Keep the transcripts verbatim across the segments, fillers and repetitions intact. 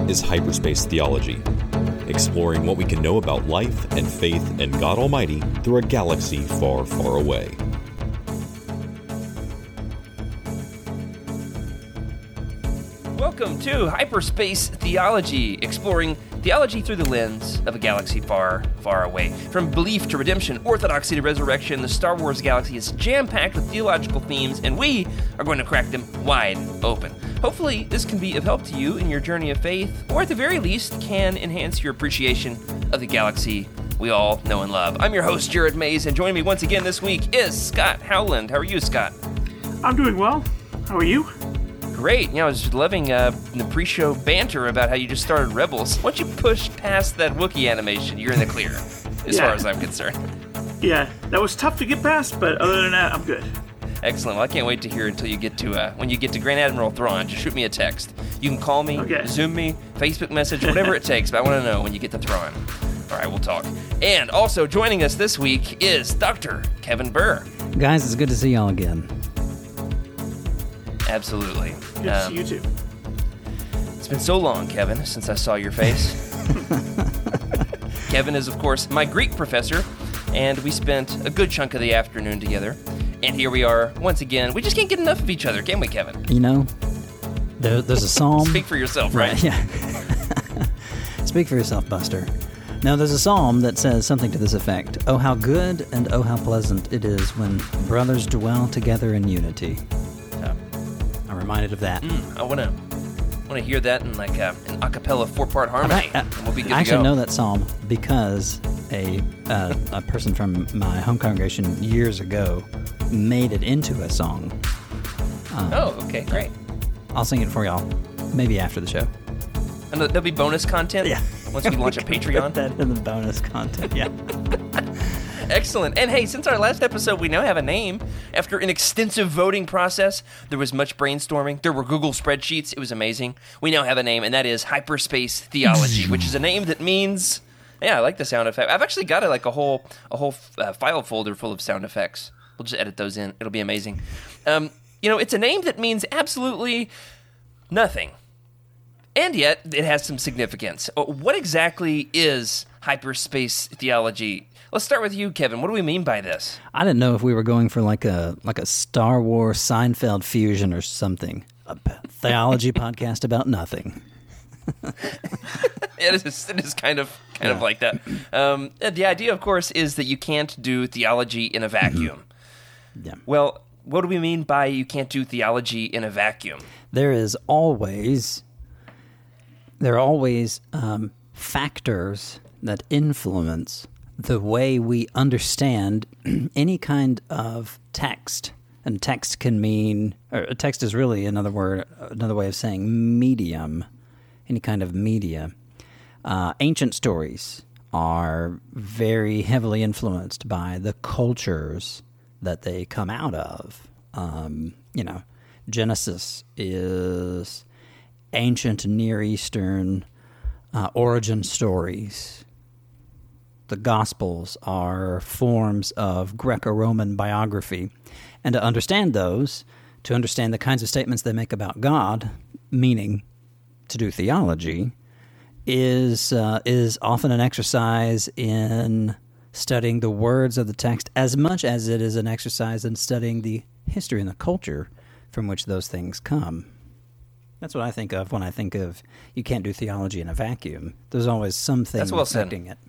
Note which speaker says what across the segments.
Speaker 1: is Hyperspace Theology, exploring what we can know about life and faith and God Almighty through a galaxy far, far away.
Speaker 2: Welcome to Hyperspace Theology, exploring theology through the lens of a galaxy far, far away. From belief to redemption, orthodoxy to resurrection, the Star Wars galaxy is jam-packed with theological themes, and we are going to crack them wide open. Hopefully, this can be of help to you in your journey of faith, or at the very least, can enhance your appreciation of the galaxy we all know and love. I'm your host, Jared Mays, and joining me once again this week is Scott Howland. How are you, Scott?
Speaker 3: I'm doing well. How are you?
Speaker 2: Great. Yeah, I was loving uh, the pre-show banter about how you just started Rebels. Once you push past that Wookiee animation, you're in the clear, as
Speaker 3: Yeah.
Speaker 2: far as I'm concerned.
Speaker 3: Yeah, that was tough to get past, but other than that, I'm good.
Speaker 2: Excellent. Well, I can't wait to hear until you get to, uh, when you get to Grand Admiral Thrawn. Just shoot me a text. You can call me,
Speaker 3: Okay.
Speaker 2: Zoom me, Facebook message, whatever it takes, but I want to know when you get to Thrawn. All right, we'll talk. And also joining us this week is Doctor Kevin Burr.
Speaker 4: Guys, it's good to see y'all again.
Speaker 2: Absolutely.
Speaker 3: Good to see you too.
Speaker 2: It's been so long, Kevin, since I saw your face. Kevin is, of course, my Greek professor, and we spent a good chunk of the afternoon together. And here we are, once again. We just can't get enough of each other, can we, Kevin?
Speaker 4: You know, there, there's a psalm.
Speaker 2: Speak for yourself, right?
Speaker 4: Yeah. Speak for yourself, Buster. Now, there's a psalm that says something to this effect. Oh, how good and oh, how pleasant it is when brothers dwell together in unity.
Speaker 2: Yeah.
Speaker 4: I'm reminded of that.
Speaker 2: Mm, I want to want to hear that in like a, an a cappella four-part harmony,
Speaker 4: I, I,
Speaker 2: and we'll be good
Speaker 4: I
Speaker 2: to
Speaker 4: actually
Speaker 2: go.
Speaker 4: know that psalm because a uh, a person from my home congregation years ago made it into a song. Um,
Speaker 2: Oh, okay, great.
Speaker 4: I'll sing it for y'all, maybe after the show.
Speaker 2: And there'll be bonus content
Speaker 4: Yeah.
Speaker 2: once we launch a
Speaker 4: Put
Speaker 2: Patreon.
Speaker 4: that in the bonus content, yeah.
Speaker 2: Excellent. And hey, since our last episode, we now have a name. After an extensive voting process, there was much brainstorming. There were Google spreadsheets. It was amazing. We now have a name, and that is Hyperspace Theology, which is a name that means, yeah, I like the sound effect. I've actually got a, like a whole a whole uh, file folder full of sound effects. We'll just edit those in. It'll be amazing. Um, you know, it's a name that means absolutely nothing. And yet, it has some significance. Uh, What exactly is Hyperspace Theology? Let's start with you, Kevin. What do we mean by this?
Speaker 4: I didn't know if we were going for like a like a Star Wars Seinfeld fusion or something. A p- theology podcast about nothing.
Speaker 2: It is, it is kind of kind of
Speaker 4: Yeah.
Speaker 2: like that. Um, the idea, of course, is that you can't do theology in a vacuum.
Speaker 4: Yeah.
Speaker 2: Well, what do we mean by you can't do theology in a vacuum?
Speaker 4: There is always there are always um, factors that influence the way we understand any kind of text. And text can mean, or text is really another word, another way of saying medium, any kind of media. Uh, ancient stories are very heavily influenced by the cultures that they come out of. Um, you know, Genesis is ancient Near Eastern uh, origin stories. The Gospels are forms of Greco-Roman biography. And to understand those, to understand the kinds of statements they make about God, meaning to do theology, is uh, is often an exercise in studying the words of the text as much as it is an exercise in studying the history and the culture from which those things come. That's what I think of when I think of you can't do theology in a vacuum. There's always something
Speaker 2: That's well said.
Speaker 4: affecting it.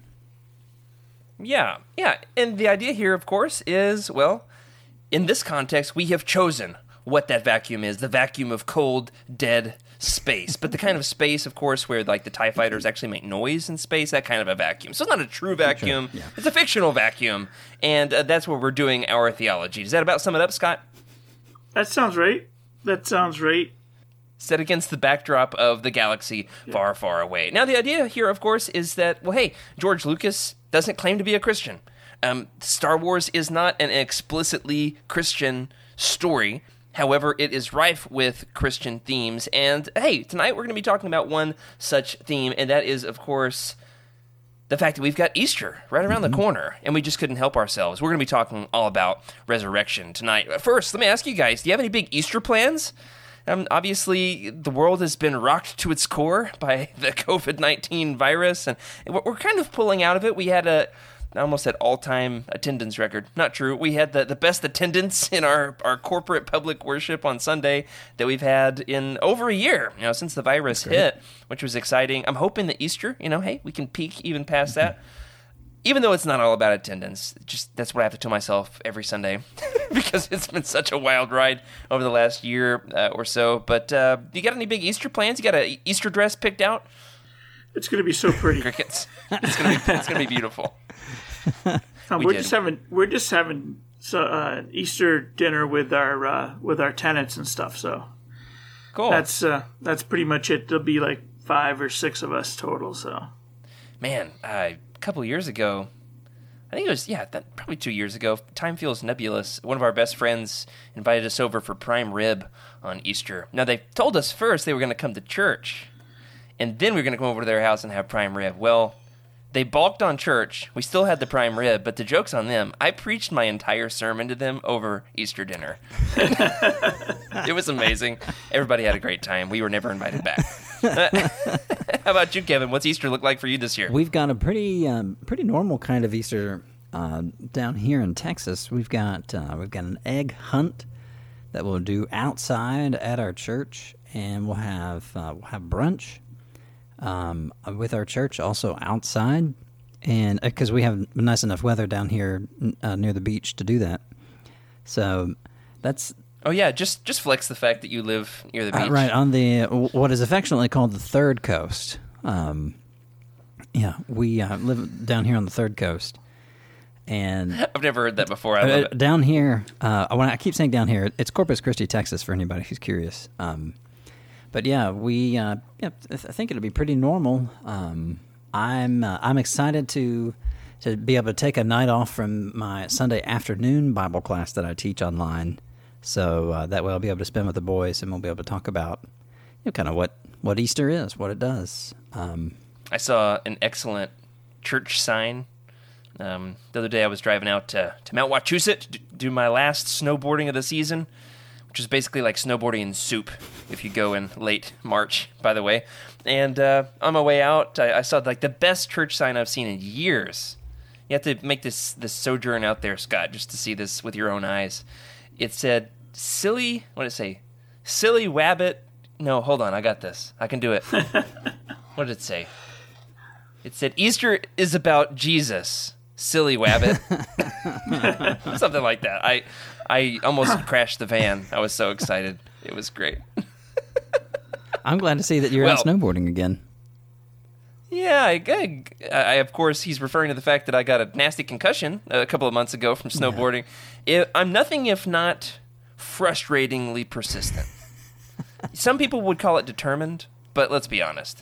Speaker 2: Yeah, yeah. And the idea here, of course, is, well, in this context, we have chosen what that vacuum is, the vacuum of cold, dead space. But the kind of space, of course, where like the TIE fighters actually make noise in space, that kind of a vacuum. So it's not a true vacuum.
Speaker 4: Sure, yeah.
Speaker 2: It's a fictional vacuum. And uh, that's where we're doing our theology. Does that about sum it up, Scott?
Speaker 3: That sounds right. That sounds right.
Speaker 2: Set against the backdrop of the galaxy far, far away. Now, the idea here, of course, is that, well, hey, George Lucas doesn't claim to be a Christian. Um, Star Wars is not an explicitly Christian story. However, it is rife with Christian themes. And, hey, tonight we're going to be talking about one such theme, and that is, of course, the fact that we've got Easter right around mm-hmm. the corner, and we just couldn't help ourselves. We're going to be talking all about resurrection tonight. First, let me ask you guys, do you have any big Easter plans? Um, obviously, the world has been rocked to its core by the covid nineteen virus, and we're kind of pulling out of it. We had a almost at all-time attendance record. Not true. We had the, the best attendance in our, our corporate public worship on Sunday that we've had in over a year, you know, since the virus hit, which was exciting. I'm hoping that Easter, you know, hey, we can peak even past that. Even though it's not all about attendance, just that's what I have to tell myself every Sunday because it's been such a wild ride over the last year uh, or so. But uh, you got any big Easter plans? You got an Easter dress picked out?
Speaker 3: It's going to be so pretty.
Speaker 2: Crickets. It's going to be it's going to be beautiful.
Speaker 3: Um,
Speaker 2: we
Speaker 3: we're
Speaker 2: did.
Speaker 3: just having we're just having so, uh, Easter dinner with our uh, with our tenants and stuff. So
Speaker 2: Cool.
Speaker 3: that's uh, that's pretty much it. There'll be like five or six of us total. So
Speaker 2: Man, uh, a couple of years ago, I think it was, yeah, that, probably two years ago, time feels nebulous. One of our best friends invited us over for prime rib on Easter. Now, they told us first they were going to come to church, and then we were going to come over to their house and have prime rib. Well, they balked on church. We still had the prime rib, but the joke's on them. I preached my entire sermon to them over Easter dinner. It was amazing. Everybody had a great time. We were never invited back. How about you, Kevin? What's Easter look like for you this year?
Speaker 4: We've got a pretty um, pretty normal kind of Easter uh, down here in Texas. We've got uh, we've got an egg hunt that we'll do outside at our church, and we'll have uh, we'll have brunch um, with our church also outside, and because we have nice enough weather down here uh, near the beach to do that. So that's.
Speaker 2: Oh, yeah, just just flex the fact that you live near the beach.
Speaker 4: Uh, right, on the, what is affectionately called the Third Coast. Um, yeah, we uh, live down here on the Third Coast. And
Speaker 2: I've never heard that before. I love
Speaker 4: uh,
Speaker 2: it.
Speaker 4: down here, uh, when I keep saying down here, it's Corpus Christi, Texas, for anybody who's curious. Um, but yeah, we, uh, yeah, I think it'll be pretty normal. Um, I'm uh, I'm excited to to be able to take a night off from my Sunday afternoon Bible class that I teach online. So uh, that way I'll be able to spend with the boys, and we'll be able to talk about, you know, kind of what, what Easter is, what it does. Um,
Speaker 2: I saw an excellent church sign. Um, the other day I was driving out to, to Mount Wachusett to do my last snowboarding of the season, which is basically like snowboarding in soup if you go in late March, by the way. And uh, on my way out, I, I saw like the best church sign I've seen in years. You have to make this, this sojourn out there, Scott, just to see this with your own eyes. It said, silly, what did it say? Silly Wabbit. No, hold on, I got this. I can do it. What did it say? It said, Easter is about Jesus, silly Wabbit. Something like that. I I almost crashed the van. I was so excited. It was great.
Speaker 4: I'm glad to see that you're
Speaker 2: Well,
Speaker 4: out snowboarding again.
Speaker 2: Yeah, I, I, I, of course, he's referring to the fact that I got a nasty concussion a couple of months ago from snowboarding. It, I'm nothing if not frustratingly persistent. Some people would call it determined, but let's be honest.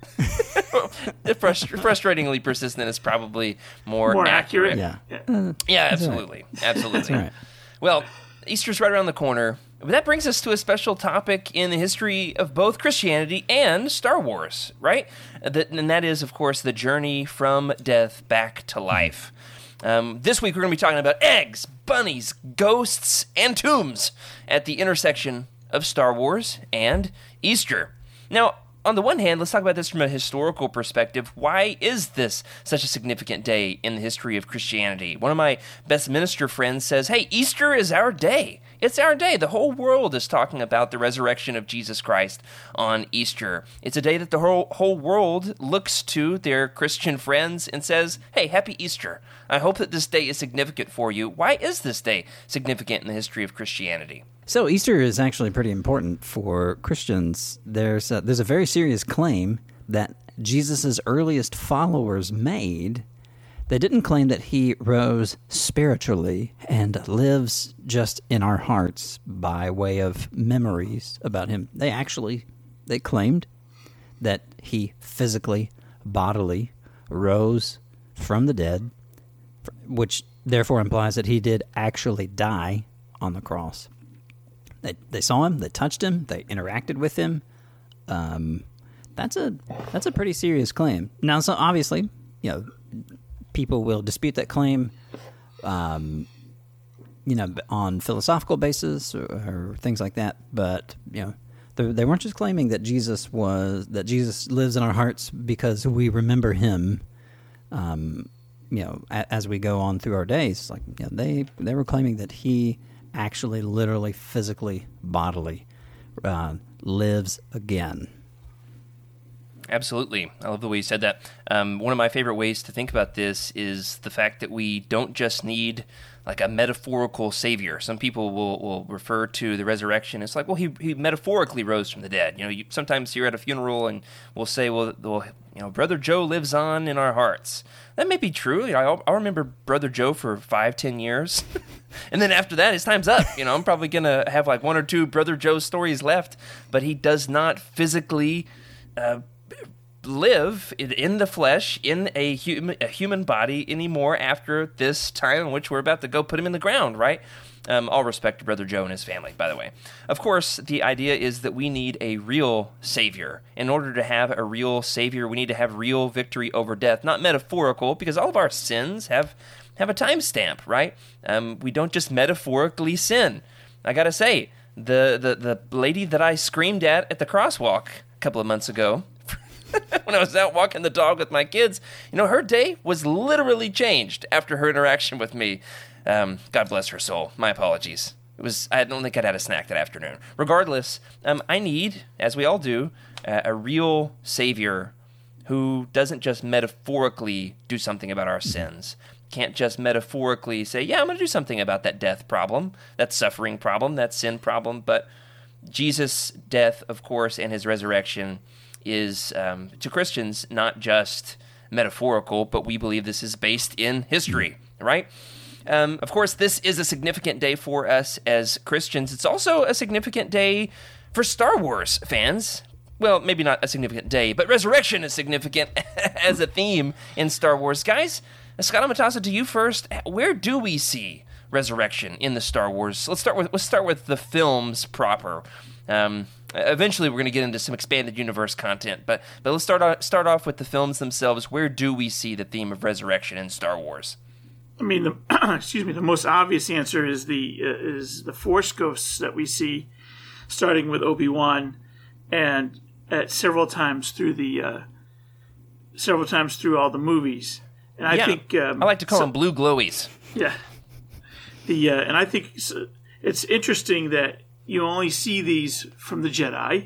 Speaker 2: Frust- frustratingly persistent is probably more,
Speaker 3: more
Speaker 2: accurate.
Speaker 3: accurate.
Speaker 4: Yeah.
Speaker 3: Yeah.
Speaker 2: Yeah, absolutely. Absolutely.
Speaker 4: all right.
Speaker 2: Well, Easter's right around the corner. But that brings us to a special topic in the history of both Christianity and Star Wars, right? That, and that is, of course, the journey from death back to life. Um, this week, we're going to be talking about eggs, bunnies, ghosts, and tombs at the intersection of Star Wars and Easter. Now, on the one hand, let's talk about this from a historical perspective. Why is this such a significant day in the history of Christianity? One of my best minister friends says, hey, Easter is our day. It's our day. The whole world is talking about the resurrection of Jesus Christ on Easter. It's a day that the whole, whole world looks to their Christian friends and says, hey, happy Easter. I hope that this day is significant for you. Why is this day significant in the history of Christianity?
Speaker 4: So Easter is actually pretty important for Christians. There's a, there's a very serious claim that Jesus' earliest followers made. They didn't claim that he rose spiritually and lives just in our hearts by way of memories about him. They actually, they claimed that he physically, bodily rose from the dead, which therefore implies that he did actually die on the cross. They they saw him, they touched him, they interacted with him. Um, that's a that's a pretty serious claim. Now, so obviously, you know, people will dispute that claim, um, you know, on philosophical basis or, or things like that. But you know, They they weren't just claiming that Jesus was that Jesus lives in our hearts because we remember him. Um, you know, a, as we go on through our days, like you know, they they were claiming that he actually, literally, physically, bodily uh, lives again.
Speaker 2: Absolutely. I love the way you said that. Um, one of my favorite ways to think about this is the fact that we don't just need like a metaphorical savior. Some people will, will refer to the resurrection. It's like, well, he, he metaphorically rose from the dead. You know, you, sometimes you're at a funeral and we'll say, well, well, you know, Brother Joe lives on in our hearts. That may be true. You know, I'll, I'll remember Brother Joe for five, ten years. And then after that, his time's up. You know, I'm probably going to have like one or two Brother Joe stories left, but he does not physically uh, live in the flesh in a human, a human body anymore after this time in which we're about to go put him in the ground, right? Um, all respect to Brother Joe and his family, by the way. Of course, the idea is that we need a real Savior. In order to have a real Savior, we need to have real victory over death, not metaphorical, because all of our sins have have a timestamp, right? Um, we don't just metaphorically sin. I gotta say, the, the, the lady that I screamed at at the crosswalk a couple of months ago, when I was out walking the dog with my kids, you know, her day was literally changed after her interaction with me. Um, God bless her soul. My apologies. It was. I don't think I'd had a snack that afternoon. Regardless, um, I need, as we all do, uh, a real Savior who doesn't just metaphorically do something about our sins. Can't just metaphorically say, yeah, I'm going to do something about that death problem, that suffering problem, that sin problem. But Jesus' death, of course, and his resurrection is, um, to Christians, not just metaphorical, but we believe this is based in history, right? Um, of course, this is a significant day for us as Christians. It's also a significant day for Star Wars fans. Well, maybe not a significant day, but resurrection is significant as a theme in Star Wars. Guys, Scott Amatasa, to you first. Where do we see resurrection in the Star Wars? Let's start with let's start with the films proper. Um, eventually, we're going to get into some expanded universe content, but but let's start off, start off with the films themselves. Where do we see the theme of resurrection in Star Wars?
Speaker 3: I mean, the, excuse me. The most obvious answer is the uh, is the Force ghosts that we see, starting with Obi-Wan, and at several times through the uh, several times through all the movies. And I
Speaker 2: yeah,
Speaker 3: think um,
Speaker 2: I like to call
Speaker 3: so,
Speaker 2: them blue glowies.
Speaker 3: Yeah, the uh, and I think it's interesting that you only see these from the Jedi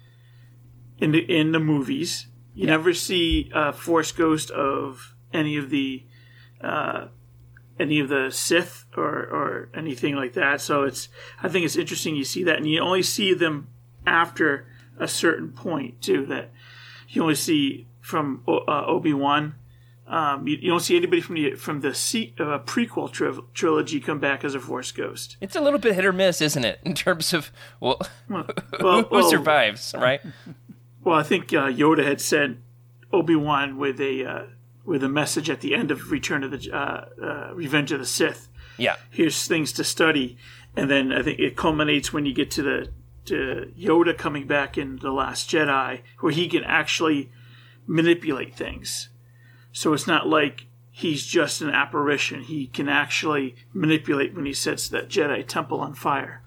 Speaker 3: in the in the movies. You yeah. never see a Force ghost of any of the uh, any of the Sith or, or anything like that. So it's I think it's interesting you see that, and you only see them after a certain point too. That you only see from uh, Obi-Wan. Um, you, you don't see anybody from the from the C, uh, prequel tri- trilogy come back as a Force ghost.
Speaker 2: It's a little bit hit or miss, isn't it, in terms of well,
Speaker 3: well,
Speaker 2: who,
Speaker 3: well,
Speaker 2: who
Speaker 3: well
Speaker 2: survives, right?
Speaker 3: Well, I think uh, Yoda had sent Obi-Wan with a uh, with a message at the end of Return of the uh, uh, Revenge of the Sith.
Speaker 2: Yeah,
Speaker 3: here's things to study, and then I think it culminates when you get to the to Yoda coming back in The Last Jedi, where he can actually manipulate things. So it's not like he's just an apparition. He can actually manipulate when he sets that Jedi temple on fire.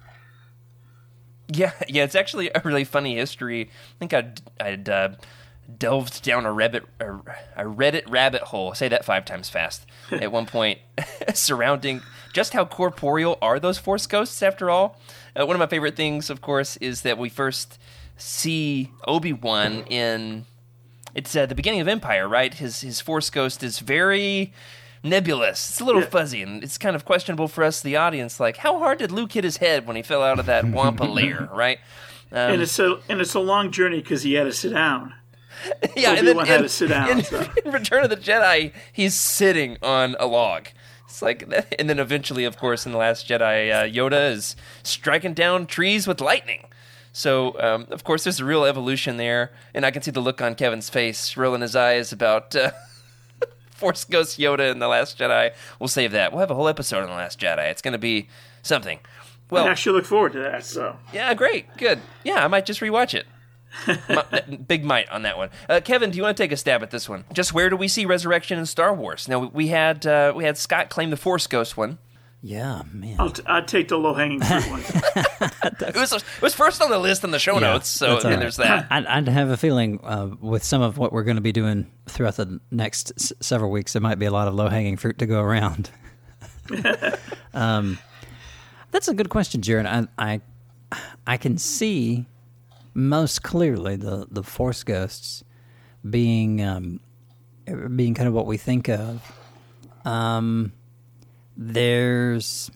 Speaker 2: Yeah, yeah, it's actually a really funny history. I think I'd, I'd uh, delved down a Reddit, a, a Reddit rabbit hole, say that five times fast, at one point, surrounding just how corporeal are those Force ghosts, after all. Uh, one of my favorite things, of course, is that we first see Obi-Wan in... It's uh, the beginning of Empire, right? His his Force ghost is very nebulous. It's a little yeah. fuzzy, and it's kind of questionable for us, the audience. Like, how hard did Luke hit his head when he fell out of that Wampa lair, right? Um,
Speaker 3: and it's a and it's a long journey because he had to sit down.
Speaker 2: Yeah,
Speaker 3: Obi-Wan
Speaker 2: and then
Speaker 3: had
Speaker 2: in,
Speaker 3: to sit down.
Speaker 2: In,
Speaker 3: So.
Speaker 2: in Return of the Jedi, he's sitting on a log. It's like, and then eventually, of course, in The Last Jedi, uh, Yoda is striking down trees with lightning. So, um, of course, there's a real evolution there, and I can see the look on Kevin's face, rolling his eyes about uh, Force Ghost Yoda in The Last Jedi. We'll save that. We'll have a whole episode on The Last Jedi. It's going to be something. Well,
Speaker 3: I actually look forward to that. So,
Speaker 2: yeah, great, good. Yeah, I might just rewatch it. My, big might on that one. Uh, Kevin, do you want to take a stab at this one? Just where do we see resurrection in Star Wars? Now, we had uh, we had Scott claim the Force Ghost one.
Speaker 4: Yeah, man.
Speaker 3: I'll, t- I'll take the low-hanging fruit one.
Speaker 2: It was, it was first on the list in the show
Speaker 4: Yeah,
Speaker 2: notes, so
Speaker 4: that's all
Speaker 2: and
Speaker 4: right.
Speaker 2: there's that.
Speaker 4: I'd, I'd have a feeling uh, with some of what we're going to be doing throughout the next s- several weeks, there might be a lot of low-hanging fruit to go around. um, that's a good question, Jared. I, I I can see most clearly the, the Force ghosts being um, being kind of what we think of. Um, there's,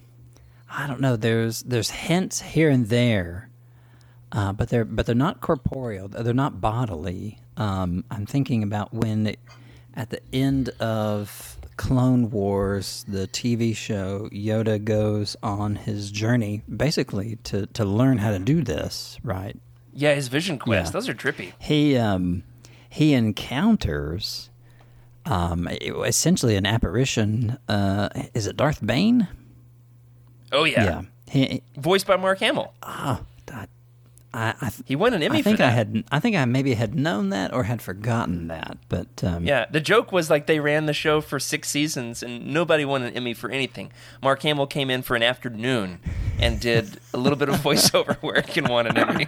Speaker 4: I don't know. There's there's hints here and there, uh, but they're but they're not corporeal. They're not bodily. Um, I'm thinking about when it, at the end of Clone Wars, the T V show, Yoda goes on his journey basically to, to learn how to do this, right?
Speaker 2: Yeah, his Vision Quest.
Speaker 4: Yeah.
Speaker 2: Those are trippy.
Speaker 4: He um, he encounters um, essentially an apparition. Uh, is it Darth Bane?
Speaker 2: Oh, yeah.
Speaker 4: Yeah. He,
Speaker 2: Voiced by Mark Hamill.
Speaker 4: I, I, I,
Speaker 2: He won an Emmy
Speaker 4: I think
Speaker 2: for that.
Speaker 4: I had I think I maybe had known that or had forgotten that, but um,
Speaker 2: Yeah, the joke was like they ran the show for six seasons and nobody won an Emmy for anything. Mark Hamill came in for an afternoon and did a little bit of voiceover work and won an Emmy.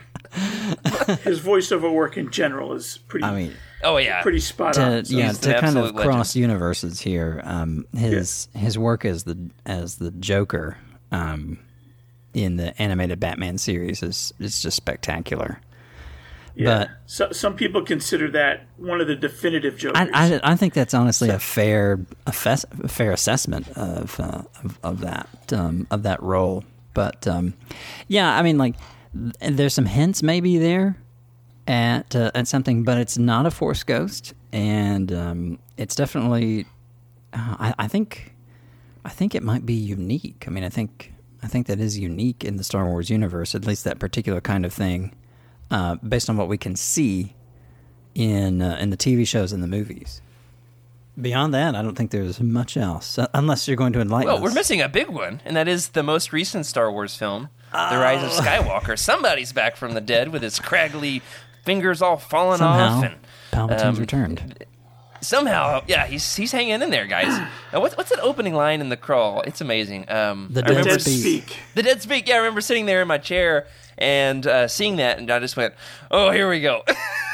Speaker 3: His voiceover work in general is pretty.
Speaker 4: I mean,
Speaker 2: Oh, yeah.
Speaker 3: pretty spot
Speaker 4: to,
Speaker 3: on. So
Speaker 4: yeah,
Speaker 2: he's
Speaker 4: to
Speaker 2: an
Speaker 4: kind of
Speaker 2: absolute
Speaker 4: cross universes here. Um, his his work as the as the Joker um, in the animated Batman series is is just spectacular.
Speaker 3: yeah.
Speaker 4: but-
Speaker 3: so, some people consider that one of the definitive Jokers.
Speaker 4: I, I, I think that's honestly a fair a, fes, a fair assessment of uh, of, of that um, of that role. But um, yeah, I mean, like th- there's some hints maybe there at uh, at something, but it's not a Force ghost, and um, it's definitely. Uh, I, I think, I think it might be unique. I mean, I think I think that is unique in the Star Wars universe, at least that particular kind of thing, uh, based on what we can see in uh, in the T V shows and the movies. Beyond that, I don't think there's much else, uh, unless you're going to enlighten
Speaker 2: Well,
Speaker 4: us.
Speaker 2: we're missing a big one, and that is the most recent Star Wars film, The Rise of Skywalker. Somebody's back from the dead with his craggly fingers all falling
Speaker 4: Somehow,
Speaker 2: off. And
Speaker 4: Palpatine's
Speaker 2: um,
Speaker 4: returned.
Speaker 2: Somehow, yeah, he's he's hanging in there, guys. Uh, what's what's that opening line in the crawl? It's amazing. Um,
Speaker 4: The
Speaker 2: I
Speaker 4: dead
Speaker 2: remember
Speaker 3: Dead
Speaker 4: speak.
Speaker 3: Speak.
Speaker 2: The Dead Speak. Yeah, I remember sitting there in my chair and uh, seeing that, and I just went, "Oh, here we go."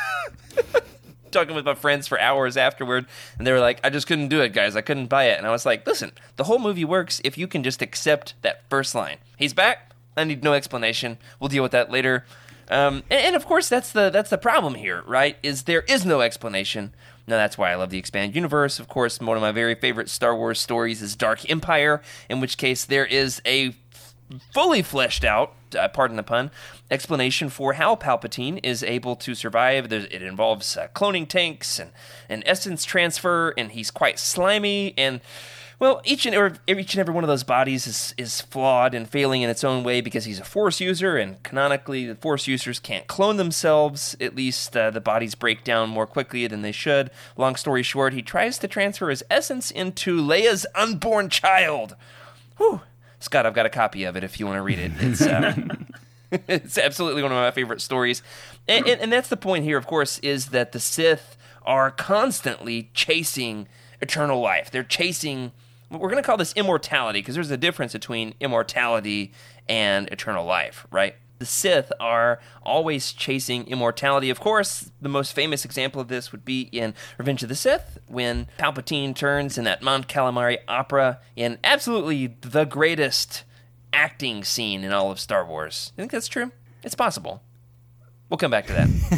Speaker 2: Talking with my friends for hours afterward, and they were like, "I just couldn't do it, guys. I couldn't buy it." And I was like, "Listen, the whole movie works if you can just accept that first line. He's back. I need no explanation. We'll deal with that later." Um, and, and of course, that's the that's the problem here, right? Is there is no explanation. Now, that's why I love the expanded universe. Of course, one of my very favorite Star Wars stories is Dark Empire, in which case there is a fully fleshed out, uh, pardon the pun, explanation for how Palpatine is able to survive. There's, it involves uh, cloning tanks and, and essence transfer, and he's quite slimy. And, well, each and every, each and every one of those bodies is, is flawed and failing in its own way because he's a Force user, and canonically, the Force users can't clone themselves. At least uh, the bodies break down more quickly than they should. Long story short, he tries to transfer his essence into Leia's unborn child. Whew. Scott, I've got a copy of it if you want to read it. It's uh, it's absolutely one of my favorite stories. And, and, and that's the point here, of course, is that the Sith are constantly chasing eternal life. They're chasing, we're going to call this immortality, because there's a difference between immortality and eternal life, right? The Sith are always chasing immortality. Of course, the most famous example of this would be in Revenge of the Sith, when Palpatine turns in that Mon Calamari opera in absolutely the greatest acting scene in all of Star Wars. You think that's true? It's possible. We'll come back to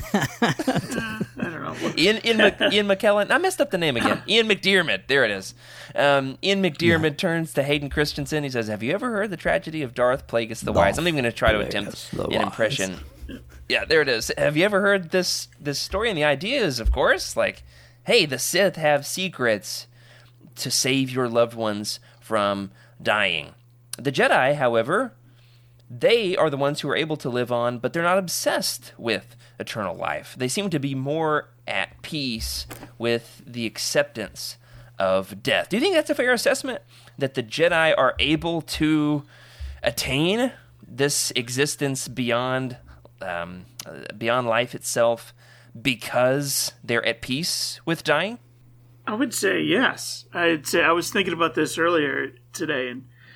Speaker 2: that.
Speaker 3: I don't know.
Speaker 2: Ian Ian, Mc, Ian McKellen. I messed up the name again. Ian McDiarmid. There it is. Um, Ian McDiarmid yeah. turns to Hayden Christensen. He says, "Have you ever heard the tragedy of Darth Plagueis the Wise?" I'm even going to try to attempt an wise. impression. Yeah, there it is. Have you ever heard this this story? And the idea is, of course, like, hey, the Sith have secrets to save your loved ones from dying. The Jedi, however, they are the ones who are able to live on, but they're not obsessed with eternal life. They seem to be more at peace with the acceptance of death. Do you think that's a fair assessment? That the Jedi are able to attain this existence beyond um, beyond life itself because they're at peace with dying?
Speaker 3: I would say yes. I'd say I was thinking about this earlier today, and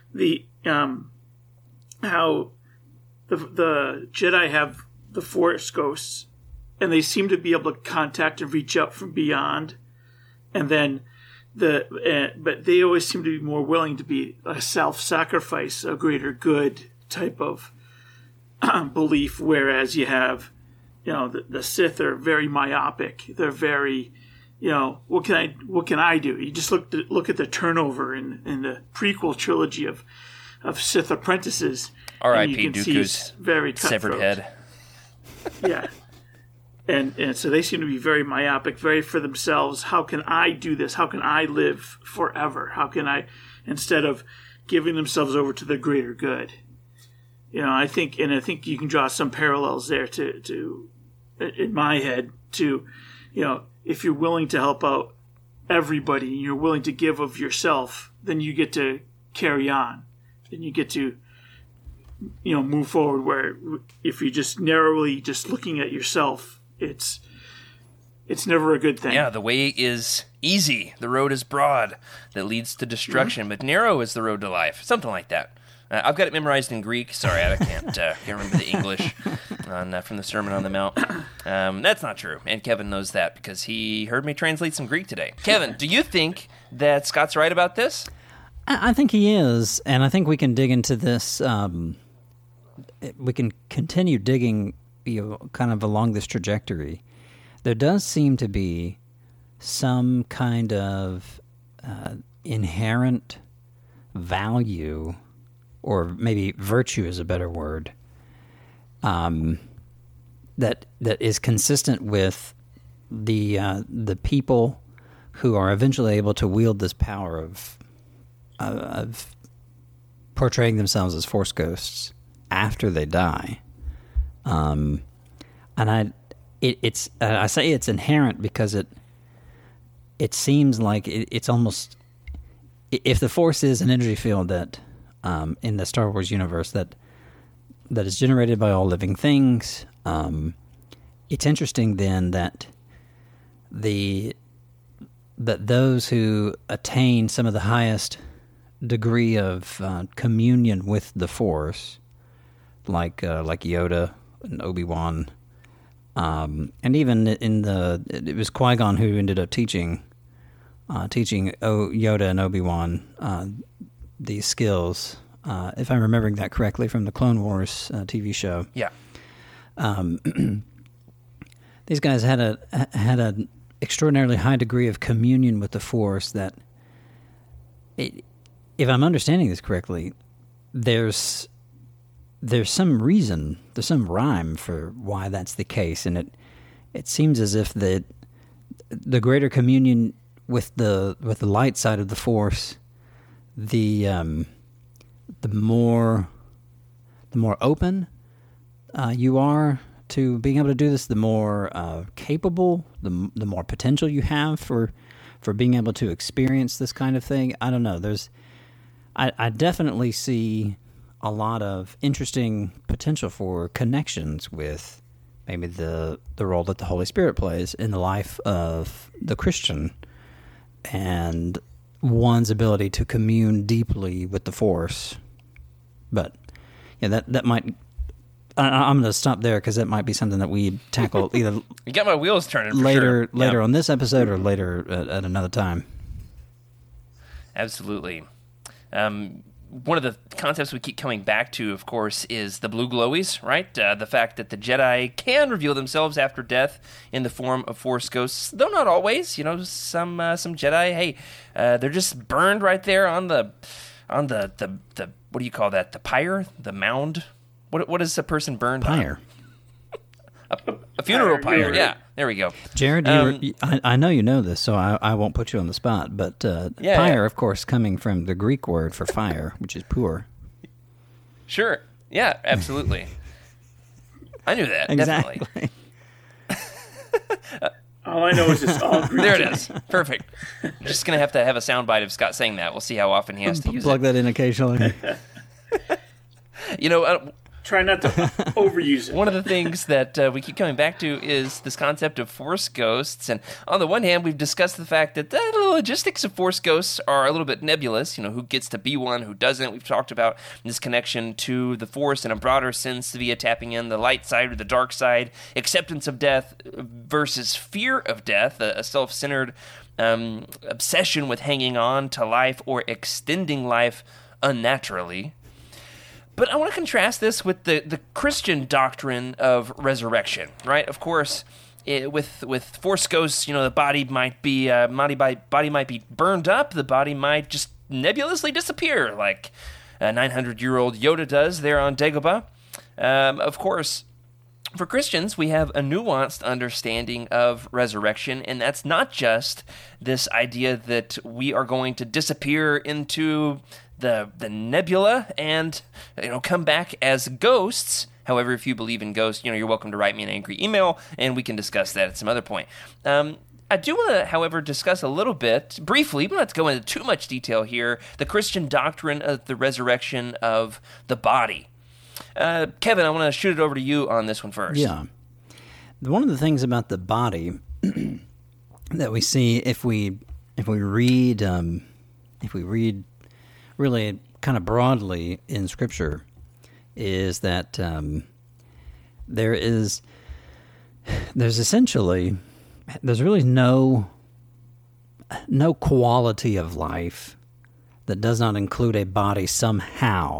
Speaker 3: the um, how the the Jedi have the Force ghosts, and they seem to be able to contact and reach out from beyond, and then the uh, but they always seem to be more willing to be a self-sacrifice, a greater good type of belief, whereas you have, you know, the, the Sith are very myopic. They're very, you know, what can I what can I do? You just look to, look at the turnover in, in the prequel trilogy of of Sith apprentices.
Speaker 2: R I P Dooku's
Speaker 3: very
Speaker 2: severed head.
Speaker 3: Yeah, and and so they seem to be very myopic, very for themselves. How can I do this? How can I live forever? How can I, instead of giving themselves over to the greater good? You know, I think, and I think you can draw some parallels there to, to, in my head, to, you know, if you're willing to help out everybody, and you're willing to give of yourself, then you get to carry on, then you get to, you know, move forward. Where if you're just narrowly just looking at yourself, it's, it's never a good thing.
Speaker 2: Yeah, the way is easy, the road is broad, that leads to destruction, mm-hmm. but narrow is the road to life, something like that. Uh, I've got it memorized in Greek. Sorry, I can't uh, can't remember the English on, uh, from the Sermon on the Mount. Um, that's not true, and Kevin knows that because he heard me translate some Greek today. Kevin, do you think that Scott's right about this?
Speaker 4: I, I think he is, and I think we can dig into this. Um, we can continue digging, you know, kind of along this trajectory. There does seem to be some kind of uh, inherent value, or maybe virtue is a better word, um, that that is consistent with the uh, the people who are eventually able to wield this power of uh, of portraying themselves as Force ghosts after they die. Um, and I, it, it's uh, I say it's inherent because it it seems like it, it's almost, if the Force is an energy field that Um, in the Star Wars universe that that is generated by all living things. Um, it's interesting then that the that those who attain some of the highest degree of uh, communion with the Force, like uh, like Yoda and Obi-Wan, um, and even in the it was Qui-Gon who ended up teaching uh, teaching o- Yoda and Obi-Wan Uh, these skills, uh, if I'm remembering that correctly from the Clone Wars uh, T V show.
Speaker 2: Yeah.
Speaker 4: Um, these guys had a had an extraordinarily high degree of communion with the Force that, it, if I'm understanding this correctly, there's there's some reason, there's some rhyme for why that's the case, and it it seems as if the the greater communion with the with the light side of the Force, the um, the more the more open uh, you are to being able to do this, the more uh, capable, the the more potential you have for for being able to experience this kind of thing. I don't know. There's, I, I definitely see a lot of interesting potential for connections with maybe the the role that the Holy Spirit plays in the life of the Christian, and one's ability to commune deeply with the Force. But yeah, that that might. I, I'm going to stop there because that might be something that we tackle either.
Speaker 2: You got my wheels turning for
Speaker 4: later,
Speaker 2: sure.
Speaker 4: later
Speaker 2: yeah.
Speaker 4: on this episode, or later at, at another time.
Speaker 2: Absolutely. Um, one of the concepts we keep coming back to, of course, is the blue glowies, right? Uh, the fact that the Jedi can reveal themselves after death in the form of Force ghosts, though not always. You know, some uh, some Jedi, hey, uh, they're just burned right there on the on the, the the what do you call that? The pyre, the mound. What what is a person burned
Speaker 4: Pyre.
Speaker 2: on? A, a funeral pyre.
Speaker 3: pyre.
Speaker 2: Yeah, there we go.
Speaker 4: Jared, you
Speaker 2: Um,
Speaker 4: were, I, I know you know this, so I, I won't put you on the spot. But uh,
Speaker 2: Yeah,
Speaker 4: pyre,
Speaker 2: yeah.
Speaker 4: of course, coming from the Greek word for fire, which is pur.
Speaker 2: Sure. Yeah, absolutely. I knew that.
Speaker 4: Exactly.
Speaker 2: Definitely.
Speaker 3: All I know is it's all Greek.
Speaker 2: There it is. Perfect. Just going to have to have a soundbite of Scott saying that. We'll see how often he has to use
Speaker 4: Plug
Speaker 2: it.
Speaker 4: that in occasionally.
Speaker 2: You know, uh,
Speaker 3: Try not to overuse it.
Speaker 2: One of the things that uh, we keep coming back to is this concept of force ghosts. And on the one hand, we've discussed the fact that the logistics of force ghosts are a little bit nebulous. You know, who gets to be one, who doesn't. We've talked about this connection to the force in a broader sense via tapping in the light side or the dark side, acceptance of death versus fear of death, a, a self-centered um, obsession with hanging on to life or extending life unnaturally. But I want to contrast this with the, the Christian doctrine of resurrection, right? Of course, it, with with force ghosts, you know, the body might be uh, body, by, body might be burned up, the body might just nebulously disappear, like a nine hundred year old Yoda does there on Dagobah. Um, of course, for Christians, we have a nuanced understanding of resurrection, and that's not just this idea that we are going to disappear into the the nebula and, you know, come back as ghosts. However, if you believe in ghosts, you know, you're welcome to write me an angry email, and we can discuss that at some other point. Um, I do want to, however, discuss a little bit, briefly, but not to go into too much detail here, the Christian doctrine of the resurrection of the body. Uh, Kevin, I want to shoot it over to you on this one first.
Speaker 4: Yeah. One of the things about the body that we see if we if we read um, if we read really kind of broadly in Scripture is that um, there is there's essentially there's really no no quality of life that does not include a body somehow.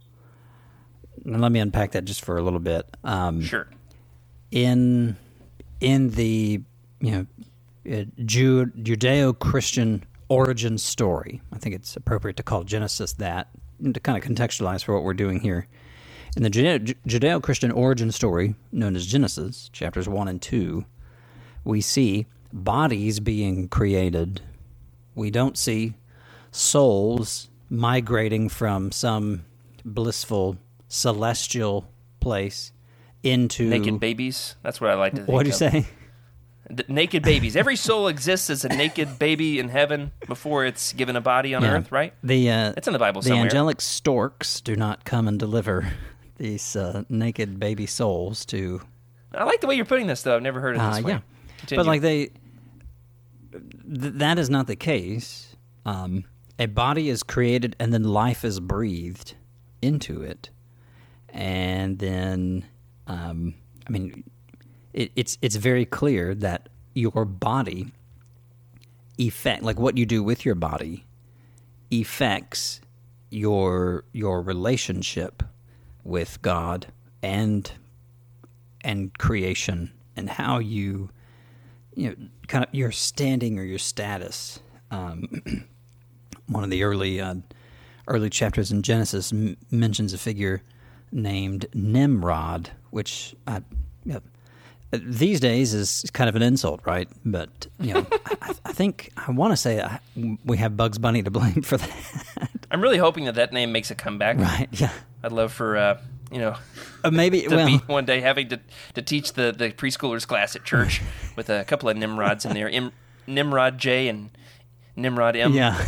Speaker 4: And let me unpack that just for a little bit. Um,
Speaker 2: sure.
Speaker 4: In in the you know uh, Jew, Judeo-Christian origin story, I think it's appropriate to call Genesis that, and to kind of contextualize for what we're doing here. In the Judeo- Judeo-Christian origin story, known as Genesis, chapters one and two, we see bodies being created. We don't see souls migrating from some blissful celestial place into
Speaker 2: naked babies. That's what I like to think.
Speaker 4: What did you say?
Speaker 2: The naked babies. Every soul exists as a naked baby in heaven before it's given a body on
Speaker 4: Yeah.
Speaker 2: earth, right?
Speaker 4: The uh,
Speaker 2: It's in the Bible
Speaker 4: the
Speaker 2: somewhere.
Speaker 4: angelic storks do not come and deliver these uh, naked baby souls to.
Speaker 2: I like the way you're putting this, though. I've never heard it this
Speaker 4: Uh,
Speaker 2: way.
Speaker 4: yeah,
Speaker 2: Continue.
Speaker 4: but like they, th- that is not the case. Um, a body is created and then life is breathed into it, and then, um, I mean, it, it's it's very clear that your body effect, like what you do with your body, affects your your relationship with God and and creation, and how you you know kind of your standing or your status. Um, one of the early uh, early chapters in Genesis m- mentions a figure named Nimrod, which I, you know, these days is kind of an insult, right? But you know, I, I think I want to say I, we have Bugs Bunny to blame for that.
Speaker 2: I'm really hoping that that name makes a comeback.
Speaker 4: Right? Yeah.
Speaker 2: I'd love for, uh, you know,
Speaker 4: Uh, maybe.
Speaker 2: to
Speaker 4: Well,
Speaker 2: be one day having to, to teach the, the preschoolers class at church with a couple of Nimrods in there. Im, Nimrod J and Nimrod M.
Speaker 4: yeah.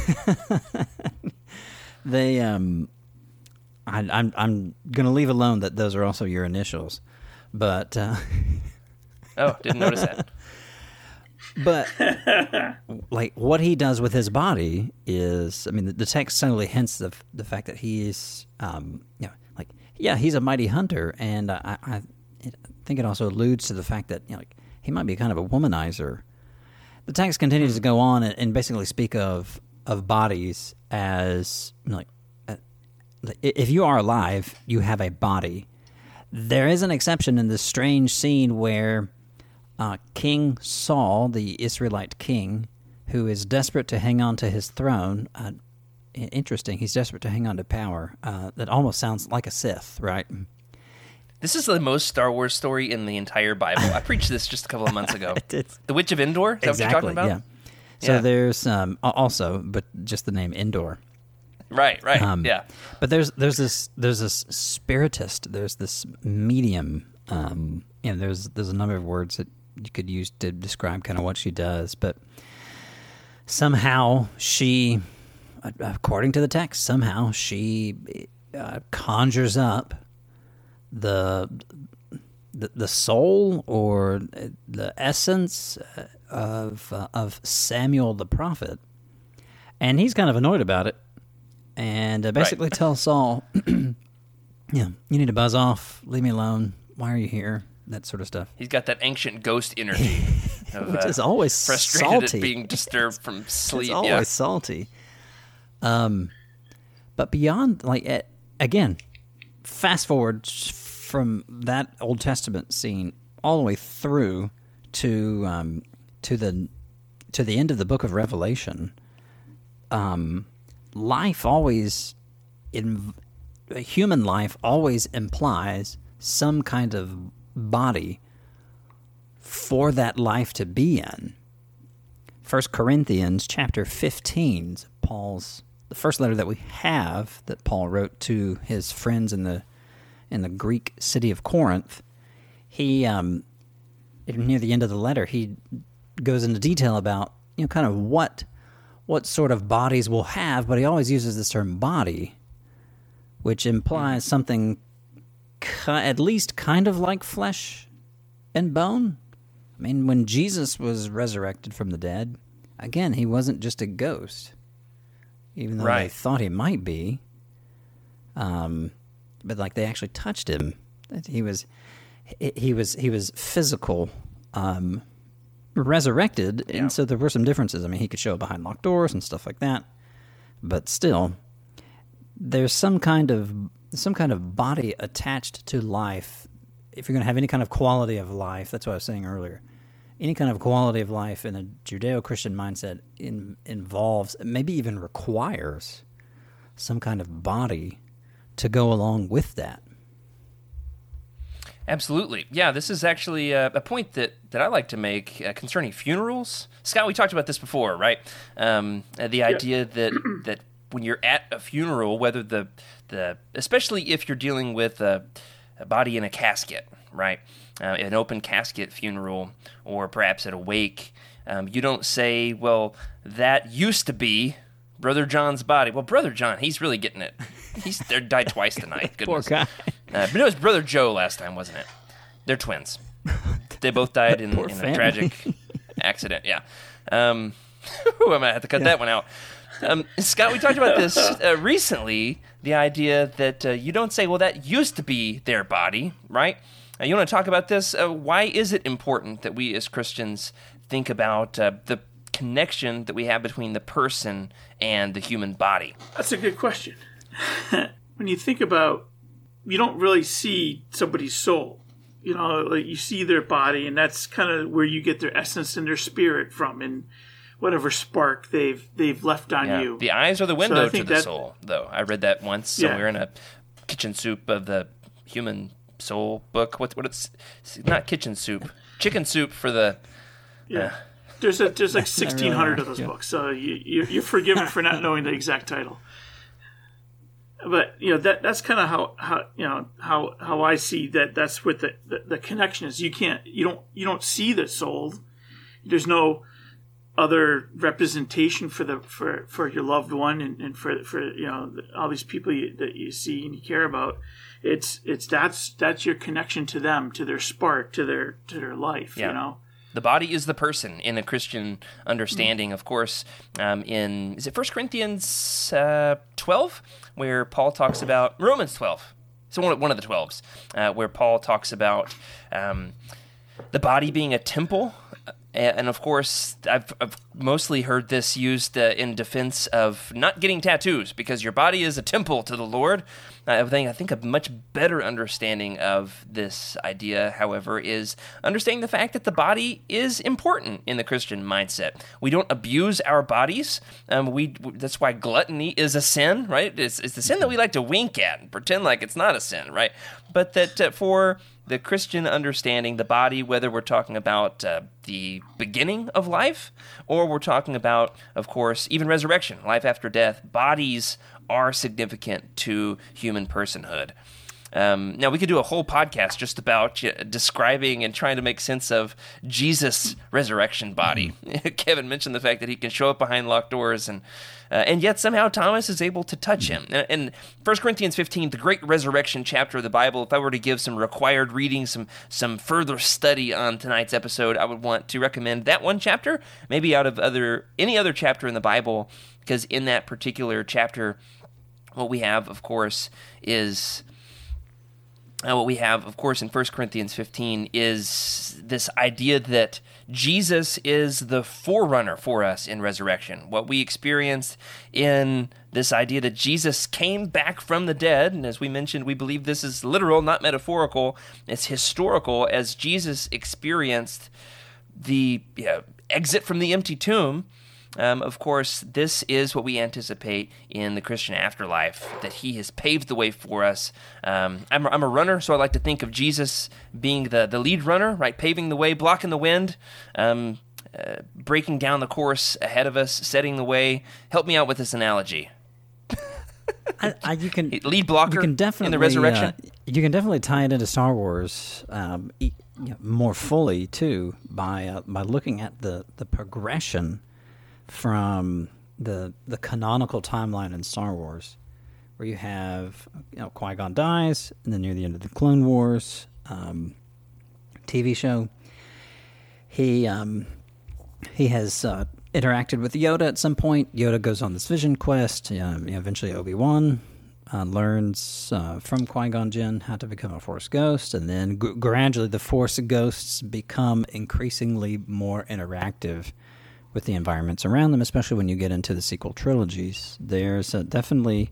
Speaker 4: they. Um. I, I'm. I'm going to leave alone that those are also your initials, but. Uh,
Speaker 2: Oh, didn't notice that.
Speaker 4: But, like, what he does with his body is, I mean, the, the text subtly hints the the fact that he is, um, you know, like, yeah, he's a mighty hunter, and I, I, I think it also alludes to the fact that, you know, like, he might be kind of a womanizer. The text continues to go on and, and basically speak of of bodies as, you know, like, uh, if you are alive, you have a body. There is an exception in this strange scene where Uh, King Saul, the Israelite king, who is desperate to hang on to his throne. Uh, interesting, he's desperate to hang on to power. Uh, that almost sounds like a Sith, right?
Speaker 2: This is the most Star Wars story in the entire Bible. I preached this just a couple of months ago.
Speaker 4: It's-
Speaker 2: The Witch of Endor? Is that what you're talking about?
Speaker 4: yeah. So
Speaker 2: Yeah.
Speaker 4: there's um, al- also, but just the name Endor.
Speaker 2: Right, right,
Speaker 4: Um,
Speaker 2: yeah.
Speaker 4: But there's there's this there's this spiritist. There's this medium. Um, you know, there's there's a number of words that you could use to describe kind of what she does, but somehow she, according to the text, somehow she uh, conjures up the the, the soul or the essence of uh, of Samuel the prophet, and he's kind of annoyed about it, and uh, basically right. tells Saul, "Yeah, you need to buzz off, leave me alone. Why are you here?" That sort of stuff.
Speaker 2: He's got that ancient ghost energy, of,
Speaker 4: which
Speaker 2: uh,
Speaker 4: is always
Speaker 2: frustrated
Speaker 4: salty.
Speaker 2: at being disturbed from sleep.
Speaker 4: It's always
Speaker 2: yeah.
Speaker 4: salty. Um, but beyond, like uh, again, fast forward from that Old Testament scene all the way through to um, to the to the end of the Book of Revelation. Um, life always in human life always implies some kind of body for that life to be in. First Corinthians chapter fifteen, Paul's the first letter that we have that Paul wrote to his friends in the in the Greek city of Corinth. He um, near the end of the letter, he goes into detail about you know kind of what what sort of bodies we'll have, but he always uses this term body, which implies something ki- at least kind of like flesh and bone. I mean, when Jesus was resurrected from the dead, again, he wasn't just a ghost, even though
Speaker 2: right.
Speaker 4: they thought he might be. Um, but like they actually touched him. He was, he was, he was physical, um, resurrected,
Speaker 2: yeah.
Speaker 4: and so there were some differences. I mean, he could show up behind locked doors and stuff like that, but still, there's some kind of some kind of body attached to life. If you're going to have any kind of quality of life, that's what I was saying earlier. Any kind of quality of life in a Judeo-Christian mindset in, involves, maybe even requires, some kind of body to go along with that.
Speaker 2: Absolutely. Yeah, this is actually a, a point that, that I like to make uh, concerning funerals. Scott, we talked about this before, right? Um, uh, the idea yeah. that that when you're at a funeral, whether the, the especially if you're dealing with a, a body in a casket, right? Uh, an open casket funeral, or perhaps at a wake, um, you don't say, well, that used to be Brother John's body. Well, Brother John, he's really getting it. He's died twice tonight. Goodness.
Speaker 4: Poor guy.
Speaker 2: Uh, but it was Brother Joe last time, wasn't it? They're twins. They both died in, in a tragic accident. Yeah. Um, I'm going to have to cut yeah. that one out. Um, Scott, we talked about this uh, recently, the idea that uh, you don't say, well, that used to be their body, right? Uh, you want to talk about this? Uh, why is it important that we as Christians think about uh, the connection that we have between the person and the human body?
Speaker 3: That's a good question. When you think about, you don't really see somebody's soul. You know, like you see their body, and that's kind of where you get their essence and their spirit from, and whatever spark they've they've left on
Speaker 2: yeah.
Speaker 3: you.
Speaker 2: The eyes are the window
Speaker 3: so
Speaker 2: to the
Speaker 3: that,
Speaker 2: soul, though. I read that once somewhere yeah. in a Kitchen Soup of the Human Soul book. What what it's not Kitchen Soup, Chicken Soup for the.
Speaker 3: Yeah.
Speaker 2: Uh,
Speaker 3: There's a there's like sixteen hundred of those
Speaker 4: yeah.
Speaker 3: books, so you, you you're forgiven for not knowing the exact title. But you know that that's kind of how, how you know how, how I see that. That's what the, the, the connection is. You can't you don't you don't see the soul. There's no other representation for the for, for your loved one and, and for for you know all these people you, that you see and you care about. It's it's that's that's your connection to them, to their spark, to their to their life.
Speaker 2: Yeah.
Speaker 3: You know.
Speaker 2: The body is the person in a Christian understanding, mm-hmm. of course. Um, in is it First Corinthians uh, twelve, where Paul talks about Romans twelve? So one of, one of the twelves, uh, where Paul talks about um, the body being a temple, and, and of course, I've, I've mostly heard this used uh, in defense of not getting tattoos because your body is a temple to the Lord. I think I think a much better understanding of this idea, however, is understanding the fact that the body is important in the Christian mindset. We don't abuse our bodies. Um, we that's why gluttony is a sin, right? It's, it's the sin that we like to wink at and pretend like it's not a sin, right? But that uh, for the Christian understanding, the body, whether we're talking about uh, the beginning of life or we're talking about, of course, even resurrection, life after death, bodies are significant to human personhood. Um, now, we could do a whole podcast just about uh, describing and trying to make sense of Jesus' resurrection body. Kevin mentioned the fact that he can show up behind locked doors, and uh, and yet somehow Thomas is able to touch him. And, and First Corinthians fifteen, the great resurrection chapter of the Bible, if I were to give some required reading, some some further study on tonight's episode, I would want to recommend that one chapter, maybe out of other any other chapter in the Bible, because in that particular chapter, what we have, of course, is... Uh, what we have, of course, in First Corinthians fifteen is this idea that Jesus is the forerunner for us in resurrection. What we experienced in this idea that Jesus came back from the dead, and as we mentioned, we believe this is literal, not metaphorical. It's historical, as Jesus experienced the you know, exit from the empty tomb. Um, of course, this is what we anticipate in the Christian afterlife, that he has paved the way for us. Um, I'm, I'm a runner, so I like to think of Jesus being the, the lead runner, right? Paving the way, blocking the wind, um, uh, breaking down the course ahead of us, setting the way. Help me out with this analogy.
Speaker 4: I, I, you can
Speaker 2: lead blocker
Speaker 4: you can definitely,
Speaker 2: in the resurrection.
Speaker 4: Uh, you can definitely tie it into Star Wars um, e- you know, more fully, too, by uh, by looking at the, the progression from the the canonical timeline in Star Wars, where you have you know Qui-Gon dies, and then near the end of the Clone Wars um, T V show, he um, he has uh, interacted with Yoda at some point. Yoda goes on this vision quest. Um, eventually, Obi-Wan uh, learns uh, from Qui-Gon Jinn how to become a Force ghost, and then g- gradually the Force ghosts become increasingly more interactive with the environments around them, especially when you get into the sequel trilogies. There's a, definitely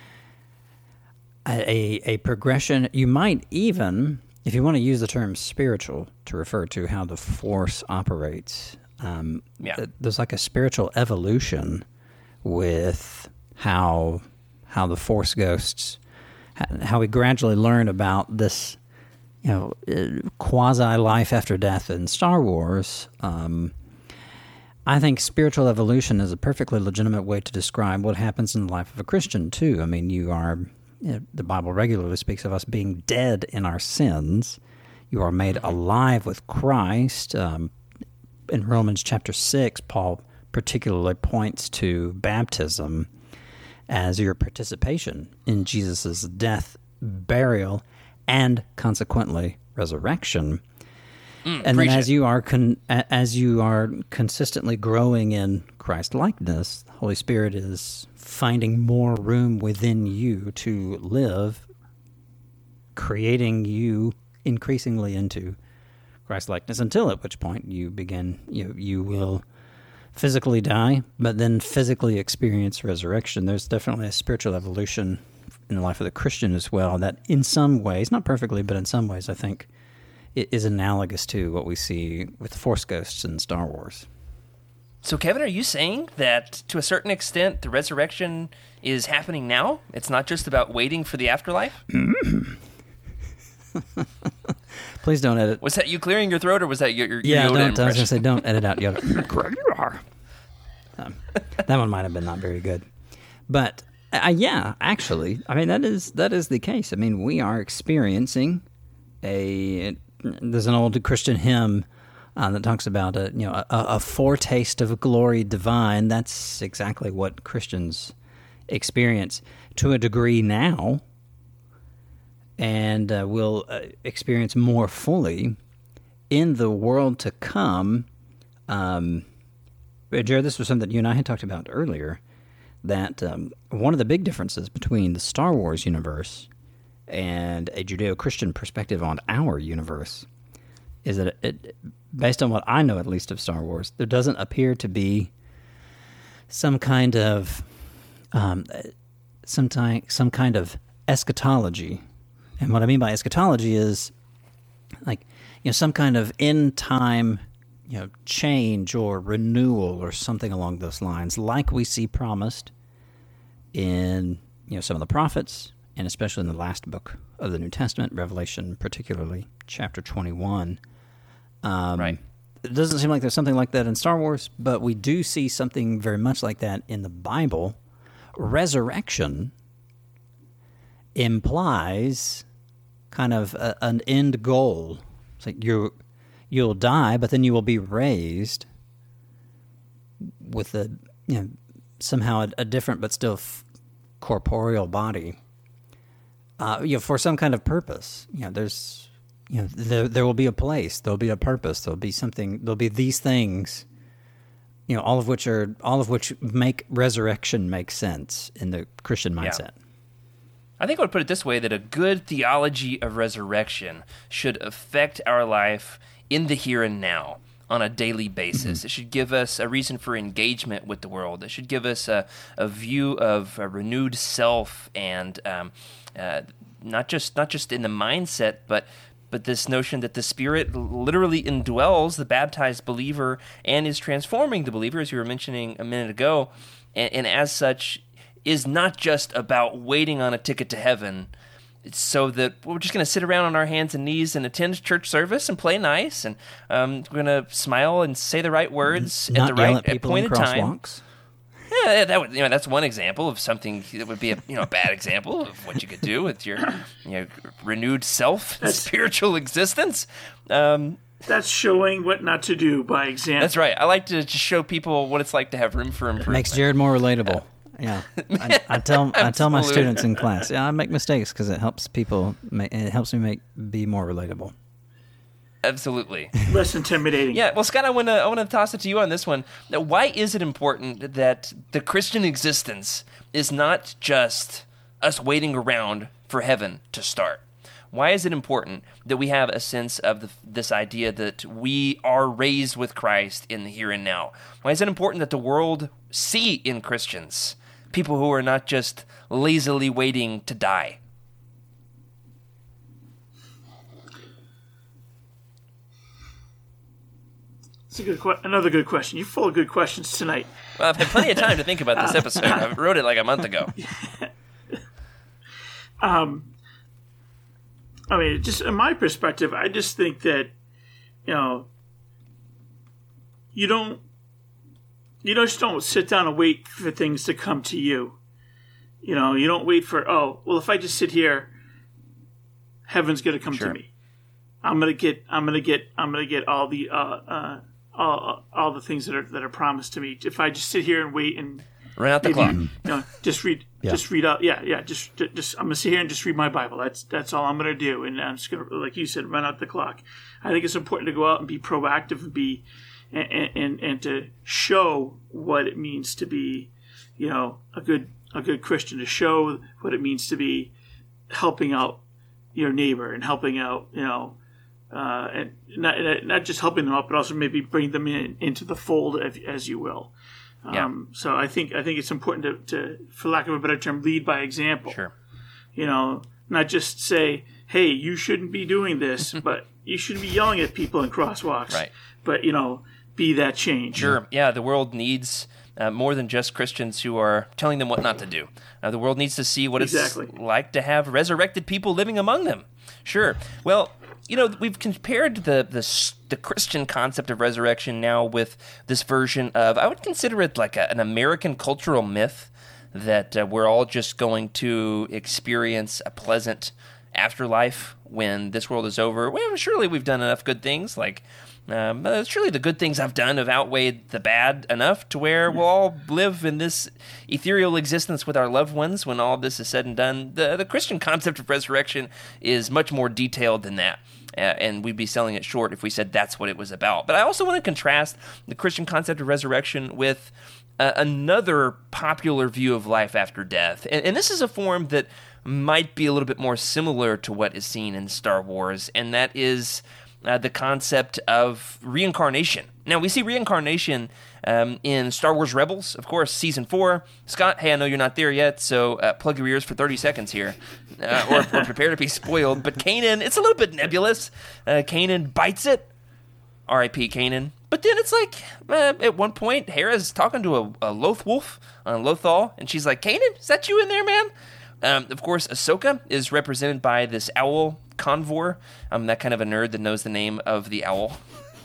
Speaker 4: a, a, a progression. You might even, if you want to use the term spiritual to refer to how the Force operates, um,
Speaker 2: yeah.
Speaker 4: there's like a spiritual evolution with how how the Force ghosts, how we gradually learn about this, you know, quasi life after death in Star Wars. Um, I think spiritual evolution is a perfectly legitimate way to describe what happens in the life of a Christian, too. I mean, you are, you know, the Bible regularly speaks of us being dead in our sins. You are made alive with Christ. Um, in Romans chapter six, Paul particularly points to baptism as your participation in Jesus' death, burial, and consequently resurrection.
Speaker 2: Mm,
Speaker 4: and then, as
Speaker 2: it.
Speaker 4: you are con- as you are consistently growing in Christ likeness, the Holy Spirit is finding more room within you to live, creating you increasingly into Christ likeness. Until at which point you begin, you you will physically die, but then physically experience resurrection. There's definitely a spiritual evolution in the life of the Christian as well. That, in some ways, not perfectly, but in some ways, I think, it is analogous to what we see with the Force ghosts in Star Wars.
Speaker 2: So, Kevin, are you saying that, to a certain extent, the resurrection is happening now? It's not just about waiting for the afterlife?
Speaker 4: Please don't edit.
Speaker 2: Was that you clearing your throat, or was that your, your
Speaker 4: yeah,
Speaker 2: Yoda
Speaker 4: don't, I was
Speaker 2: impression?
Speaker 4: going to say, don't edit out Yoda. um, that one might have been not very good. But, uh, yeah, actually, I mean, that is that is the case. I mean, we are experiencing a... There's an old Christian hymn uh, that talks about a you know a, a foretaste of glory divine. That's exactly what Christians experience to a degree now, and uh, will uh, experience more fully in the world to come. Um, Jared, this was something that you and I had talked about earlier. That um, one of the big differences between the Star Wars universe and a Judeo-Christian perspective on our universe is that, it, based on what I know at least of Star Wars, there doesn't appear to be some kind of um, some, ty- some kind of eschatology. And what I mean by eschatology is like you know some kind of end-time you know change or renewal or something along those lines, like we see promised in you know some of the prophets, and especially in the last book of the New Testament, Revelation, particularly chapter twenty-one. Um,
Speaker 2: right.
Speaker 4: It doesn't seem like there's something like that in Star Wars, but we do see something very much like that in the Bible. Resurrection implies kind of a, an end goal. It's like you you'll die, but then you will be raised with a you know somehow a, a different but still f- corporeal body. Uh, you know, for some kind of purpose. You know, there's you know there there will be a place, there'll be a purpose, there'll be something, there'll be these things. You know, all of which are all of which make resurrection make sense in the Christian mindset.
Speaker 2: Yeah. I think I would put it this way, that a good theology of resurrection should affect our life in the here and now on a daily basis. Mm-hmm. It should give us a reason for engagement with the world. It should give us a, a view of a renewed self, and um, uh, not just not just in the mindset, but but this notion that the Spirit literally indwells the baptized believer and is transforming the believer, as you were mentioning a minute ago, and, and as such is not just about waiting on a ticket to heaven, so that we're just going to sit around on our hands and knees and attend church service and play nice, and um, we're going to smile and say the right words
Speaker 4: Not
Speaker 2: at the
Speaker 4: yell
Speaker 2: right
Speaker 4: at people
Speaker 2: point
Speaker 4: in
Speaker 2: in time.
Speaker 4: crosswalks.
Speaker 2: Yeah, that would you know that's one example of something that would be a you know a bad example of what you could do with your you know renewed self,
Speaker 3: That's-
Speaker 2: spiritual existence. Um,
Speaker 3: That's showing what not to do by example.
Speaker 2: that's right. I like to just show people what it's like to have room for improvement.
Speaker 4: Makes Jared more relatable. Yeah, I, I tell I tell my
Speaker 2: Absolutely.
Speaker 4: students in class, yeah, I make mistakes because it helps people. Make, it helps me make be more relatable.
Speaker 2: Absolutely.
Speaker 3: Less intimidating.
Speaker 2: Yeah, well, Scott, I want to I want to toss it to you on this one. Now, why is it important that the Christian existence is not just us waiting around for heaven to start? Why is it important that we have a sense of the, this idea that we are raised with Christ in the here and now? Why is it important that the world see in Christians people who are not just lazily waiting to die?
Speaker 3: It's a good que- another good question. You're full of good questions tonight.
Speaker 2: Well, I've had plenty of time to think about this episode. I wrote it like a month ago.
Speaker 3: I mean, just in my perspective, I just think that, you know, you don't, you just don't sit down and wait for things to come to you. You know, you don't wait for, oh, well, if I just sit here, heaven's going to come
Speaker 2: Sure.
Speaker 3: to me. I'm going to get, I'm going to get, I'm going to get all the, uh, uh, all, all the things that are that are promised to me. If I just sit here and wait and
Speaker 2: Run out the
Speaker 3: maybe,
Speaker 2: clock.
Speaker 3: you know, just read,
Speaker 4: Yeah.
Speaker 3: just read out. Yeah, yeah. Just, just, I'm gonna sit here and just read my Bible. That's that's all I'm gonna do. And I'm just gonna, like you said, run out the clock. I think it's important to go out and be proactive and be, and and, and to show what it means to be, you know, a good a good Christian. To show what it means to be helping out your neighbor and helping out, you know, uh, and not not just helping them out, but also maybe bring them in into the fold, as, as you will.
Speaker 2: Yeah.
Speaker 3: Um, so I think I think it's important to, to, for lack of a better term, lead by example.
Speaker 2: Sure.
Speaker 3: You know, not just say, "Hey, you shouldn't be doing this," but you shouldn't be yelling at people in crosswalks.
Speaker 2: Right.
Speaker 3: But you know, be that change.
Speaker 2: Sure. Yeah, the world needs uh, more than just Christians who are telling them what not to do. Uh, the world needs to see what
Speaker 3: Exactly.
Speaker 2: it's like to have resurrected people living among them. Sure. Well, you know, we've compared the, the the Christian concept of resurrection now with this version of, I would consider it like a, an American cultural myth that uh, we're all just going to experience a pleasant afterlife when this world is over. Well, surely we've done enough good things, like um, uh, surely the good things I've done have outweighed the bad enough to where we'll all live in this ethereal existence with our loved ones when all this is said and done. The, the Christian concept of resurrection is much more detailed than that. Uh, and we'd be selling it short if we said that's what it was about. But I also want to contrast the Christian concept of resurrection with uh, another popular view of life after death. And, and this is a form that might be a little bit more similar to what is seen in Star Wars, and that is uh, the concept of reincarnation. Now, we see reincarnation um, in Star Wars Rebels, of course, Season four. Scott, hey, I know you're not there yet, so uh, plug your ears for thirty seconds here, uh, or, or prepare to be spoiled. But Kanan, it's a little bit nebulous. Uh, Kanan bites it. R I P Kanan. But then it's like, uh, at one point, Hera's talking to a, a Loth Wolf on Lothal, and she's like, Kanan, is that you in there, man? Um, of course, Ahsoka is represented by this owl Convor. I'm that kind of a nerd that knows the name of the owl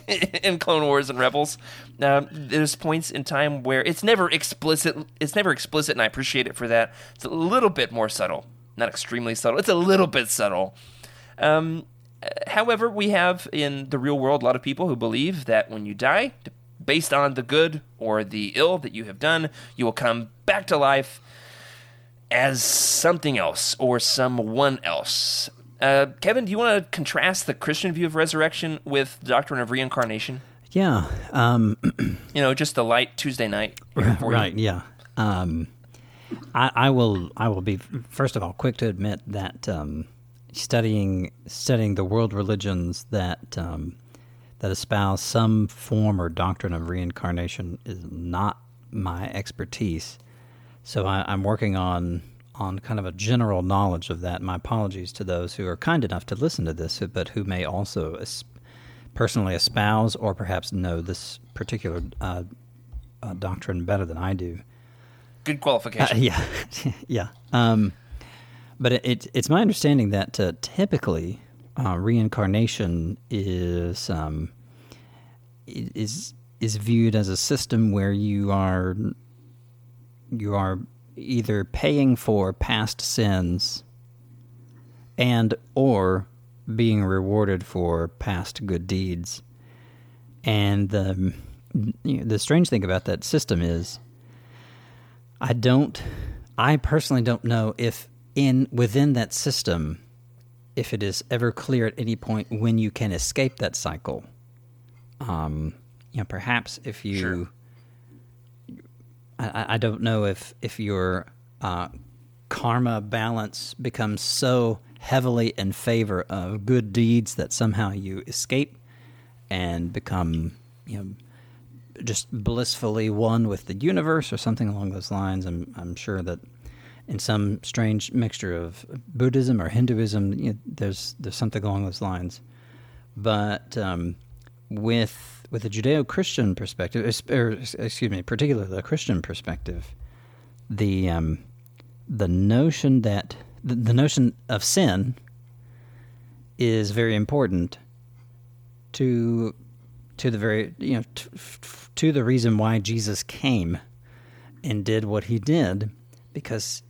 Speaker 2: in Clone Wars and Rebels. Um, there's points in time where it's never explicit. It's never explicit, and I appreciate it for that. It's a little bit more subtle, not extremely subtle. It's a little bit subtle. Um, however, we have in the real world a lot of people who believe that when you die, based on the good or the ill that you have done, you will come back to life as something else or someone else. Uh, Kevin, do you want to contrast the Christian view of resurrection with the doctrine of reincarnation?
Speaker 4: Yeah. Um,
Speaker 2: you know, just a light Tuesday night.
Speaker 4: Right,
Speaker 2: you.
Speaker 4: yeah. Um, I, I will I will be, first of all, quick to admit that um, studying studying the world religions that um, that espouse some form or doctrine of reincarnation is not my expertise. So I, I'm working on on kind of a general knowledge of that. My apologies to those who are kind enough to listen to this, but who may also es- personally espouse or perhaps know this particular uh, uh, doctrine better than I do.
Speaker 2: Good qualification.
Speaker 4: Uh, yeah, yeah. Um, but it, it, it's my understanding that uh, typically uh, reincarnation is um, is is viewed as a system where you are you are either paying for past sins and or being rewarded for past good deeds. And the you know, the strange thing about that system is, I don't, I personally don't know if in within that system, if it is ever clear at any point when you can escape that cycle. Um, you know, perhaps if you,
Speaker 2: sure.
Speaker 4: I, I don't know if if your uh, karma balance becomes so heavily in favor of good deeds that somehow you escape and become, you know, just blissfully one with the universe or something along those lines. I'm I'm sure that in some strange mixture of Buddhism or Hinduism, you know, there's there's something along those lines. But um, with with a Judeo-Christian perspective, or excuse me, particularly the Christian perspective, the um, the notion that the, the notion of sin is very important to to the very you know t- to the reason why Jesus came and did what he did, because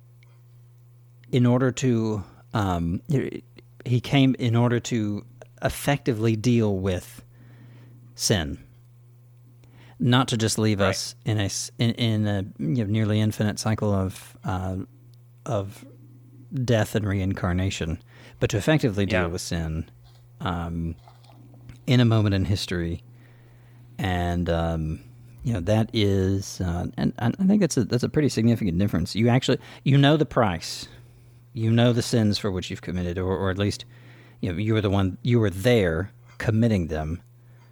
Speaker 4: in order to um, he came in order to effectively deal with sin, not to just leave
Speaker 2: right.
Speaker 4: us in a in, in a you know, nearly infinite cycle of uh, of death and reincarnation, but to effectively deal
Speaker 2: yeah.
Speaker 4: with sin um, in a moment in history. And um, you know that is, uh, and, and I think that's a that's a pretty significant difference. You actually you know the price, you know the sins for which you've committed, or, or at least you know you were the one you were there committing them,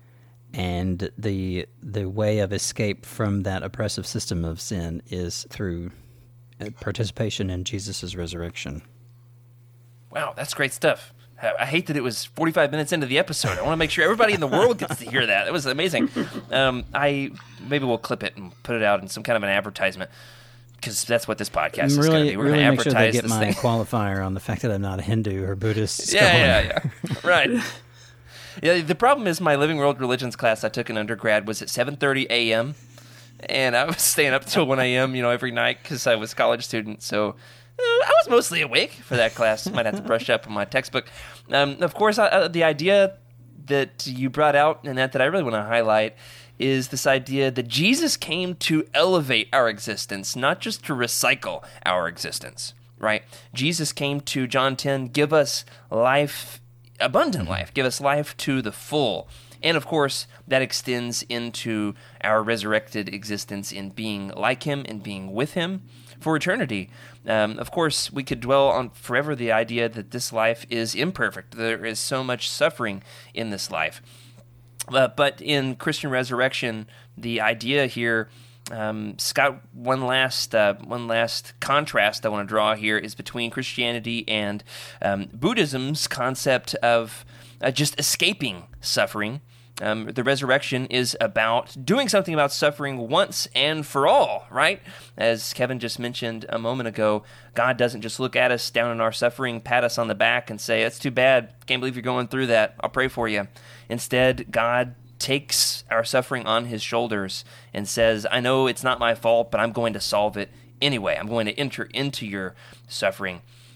Speaker 4: and the the way of escape from that oppressive system of sin is through participation in Jesus' resurrection.
Speaker 2: Wow, that's great stuff. I hate that it was forty-five minutes into the episode. I want to make sure everybody in the world gets to hear that. It was amazing. Um, I maybe we'll clip it and put it out in some kind of an advertisement, because that's what this podcast is
Speaker 4: really,
Speaker 2: going to be. We're
Speaker 4: really
Speaker 2: going to
Speaker 4: make sure they
Speaker 2: advertise
Speaker 4: get
Speaker 2: this
Speaker 4: my
Speaker 2: thing.
Speaker 4: qualifier on the fact that I'm not a Hindu or Buddhist scholar.
Speaker 2: Yeah, yeah, yeah. Right. Yeah. The problem is my Living World Religions class I took in undergrad was at seven thirty a.m. and I was staying up till one a.m. you know every night because I was a college student. So. I was mostly awake for that class. Might have to brush up on my textbook. Um, of course, uh, the idea that you brought out and that, that I really want to highlight is this idea that Jesus came to elevate our existence, not just to recycle our existence, right? Jesus came to, John ten, give us life, abundant life, give us life to the full. And of course, that extends into our resurrected existence in being like him and being with him for eternity. Um, of course, we could dwell on forever the idea that this life is imperfect. There is so much suffering in this life. Uh, but in Christian resurrection, the idea here, um, Scott, one last uh, one last contrast I want to draw here is between Christianity and um, Buddhism's concept of uh, just escaping suffering. Um, the resurrection is about doing something about suffering once and for all, right? As Kevin just mentioned a moment ago, God doesn't just look at us down in our suffering, pat us on the back, and say, "That's too bad. Can't believe you're going through that. I'll pray for you." Instead, God takes our suffering on his shoulders and says, "I know it's not my fault, but I'm going to solve it anyway. I'm going to enter into your suffering."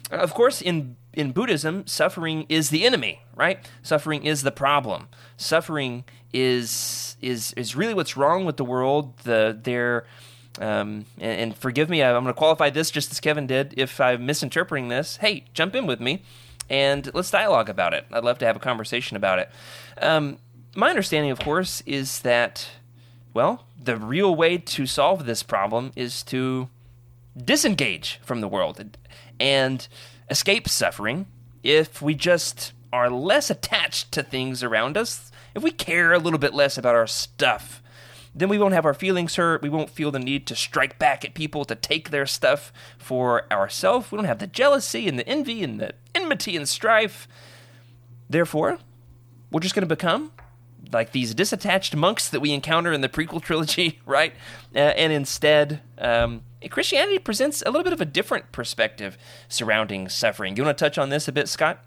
Speaker 2: Of course, in in Buddhism, suffering is the enemy, right? Suffering is the problem. Suffering is is is really what's wrong with the world. The their um, and, and forgive me, I'm going to qualify this just as Kevin did. If I'm misinterpreting this, hey, jump in with me, and let's dialogue about it. I'd love to have a conversation about it. Um, my understanding, of course, is that, well, the real way to solve this problem is to disengage from the world and escape suffering. If we just are less attached to things around us, if we care a little bit less about our stuff, then we won't have our feelings hurt. We won't feel the need to strike back at people to take their stuff for ourselves. We don't have the jealousy and the envy and the enmity and strife. Therefore, we're just going to become like these disattached monks that we encounter in the prequel trilogy, right? Uh, and instead, um, Christianity presents a little bit of a different perspective surrounding suffering. You want to touch on this a bit, Scott?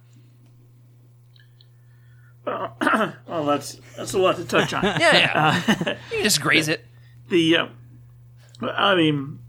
Speaker 3: Uh, well, that's that's a lot to touch on.
Speaker 2: yeah, yeah. Uh, you can just graze it.
Speaker 3: The, uh, I mean,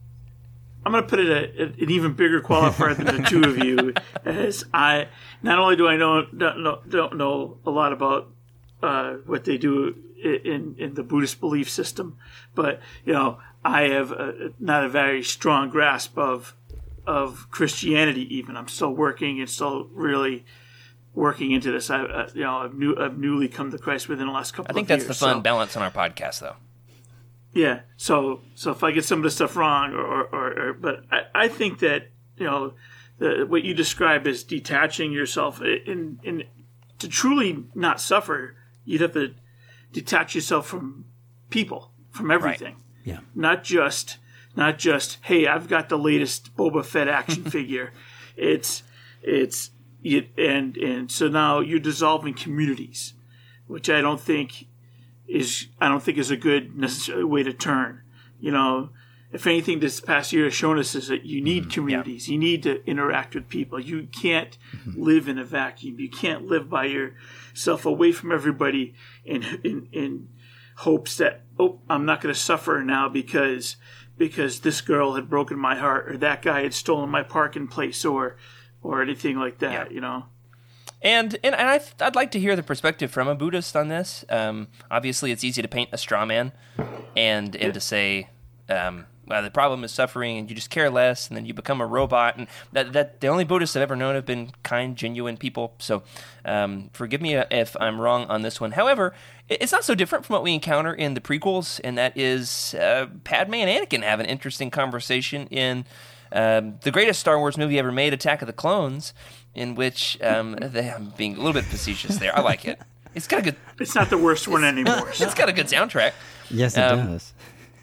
Speaker 3: I'm going to put it a, a, an even bigger qualifier than the two of you, as I not only do I know don't know, don't know a lot about uh, what they do in in the Buddhist belief system, but you know I have a, not a very strong grasp of of Christianity. Even I'm still working and still really working into this. I, uh, you know, I've, new, I've newly come to Christ within the last couple of years.
Speaker 2: I think that's
Speaker 3: years,
Speaker 2: the fun
Speaker 3: so.
Speaker 2: balance on our podcast, though.
Speaker 3: Yeah. So, so if I get some of the stuff wrong, or, or, or but I, I think that you know, the, what you describe as detaching yourself in, in to truly not suffer, you'd have to detach yourself from people, from everything.
Speaker 4: Right. Yeah.
Speaker 3: Not just, not just, hey, I've got the latest Boba Fett action figure. It's, it's. You, and and so now you're dissolving communities, which I don't think is I don't think is a good necessary way to turn. You know, if anything, this past year has shown us is that you need communities. Yeah. You need to interact with people. You can't mm-hmm. live in a vacuum. You can't live by yourself, away from everybody, in in, in hopes that oh, I'm not going to suffer now because because this girl had broken my heart, or that guy had stolen my parking place, or. Or anything like that, yeah. you know.
Speaker 2: And and, and I I'd like to hear the perspective from a Buddhist on this. Um, obviously, it's easy to paint a straw man, and and yeah. to say, um, well, the problem is suffering, and you just care less, and then you become a robot. And that that the only Buddhists I've ever known have been kind, genuine people. So, um, forgive me if I'm wrong on this one. However, it's not so different from what we encounter in the prequels, and that is uh, Padme and Anakin have an interesting conversation in. Um, the greatest Star Wars movie ever made, Attack of the Clones, in which um, they, I'm being a little bit facetious there. I like it. It's got a good.
Speaker 3: It's not the worst one anymore.
Speaker 2: So. It's got a good soundtrack.
Speaker 4: Yes, it um, does.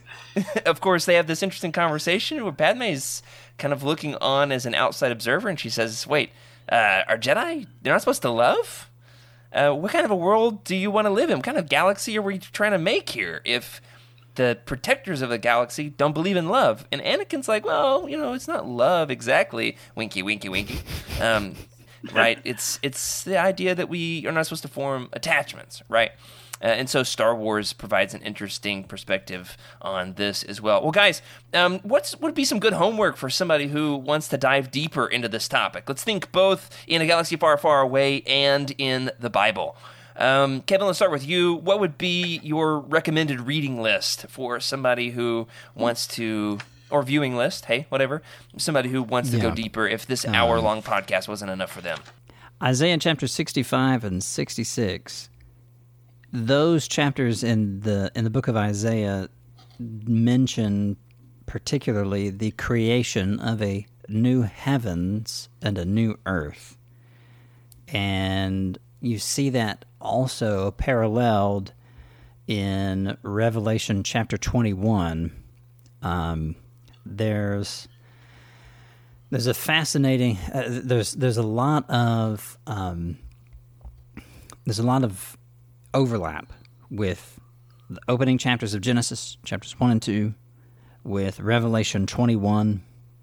Speaker 2: Of course, they have this interesting conversation where Padme's kind of looking on as an outside observer, and she says, "Wait, uh, are Jedi? They're not supposed to love? Uh, what kind of a world do you want to live in? What kind of galaxy are we trying to make here? If the protectors of the galaxy don't believe in love." And Anakin's like, well, you know, it's not love exactly. Winky, winky, winky. Um, right? It's it's the idea that we are not supposed to form attachments, right? Uh, and so Star Wars provides an interesting perspective on this as well. Well, guys, um, what's would be some good homework for somebody who wants to dive deeper into this topic? Let's think both in A Galaxy Far, Far Away and in the Bible. Um, Kevin, let's start with you. What would be your recommended reading list for somebody who wants to, or viewing list, hey, whatever, somebody who wants to yeah. go deeper if this um, hour-long podcast wasn't enough for them?
Speaker 4: Isaiah chapter sixty-five and sixty-six, those chapters in the in the book of Isaiah mention particularly the creation of a new heavens and a new earth. And you see that also paralleled in Revelation chapter twenty-one. Um, there's there's a fascinating uh, there's there's a lot of um, there's a lot of overlap with the opening chapters of Genesis, chapters one and two, with Revelation twenty-one.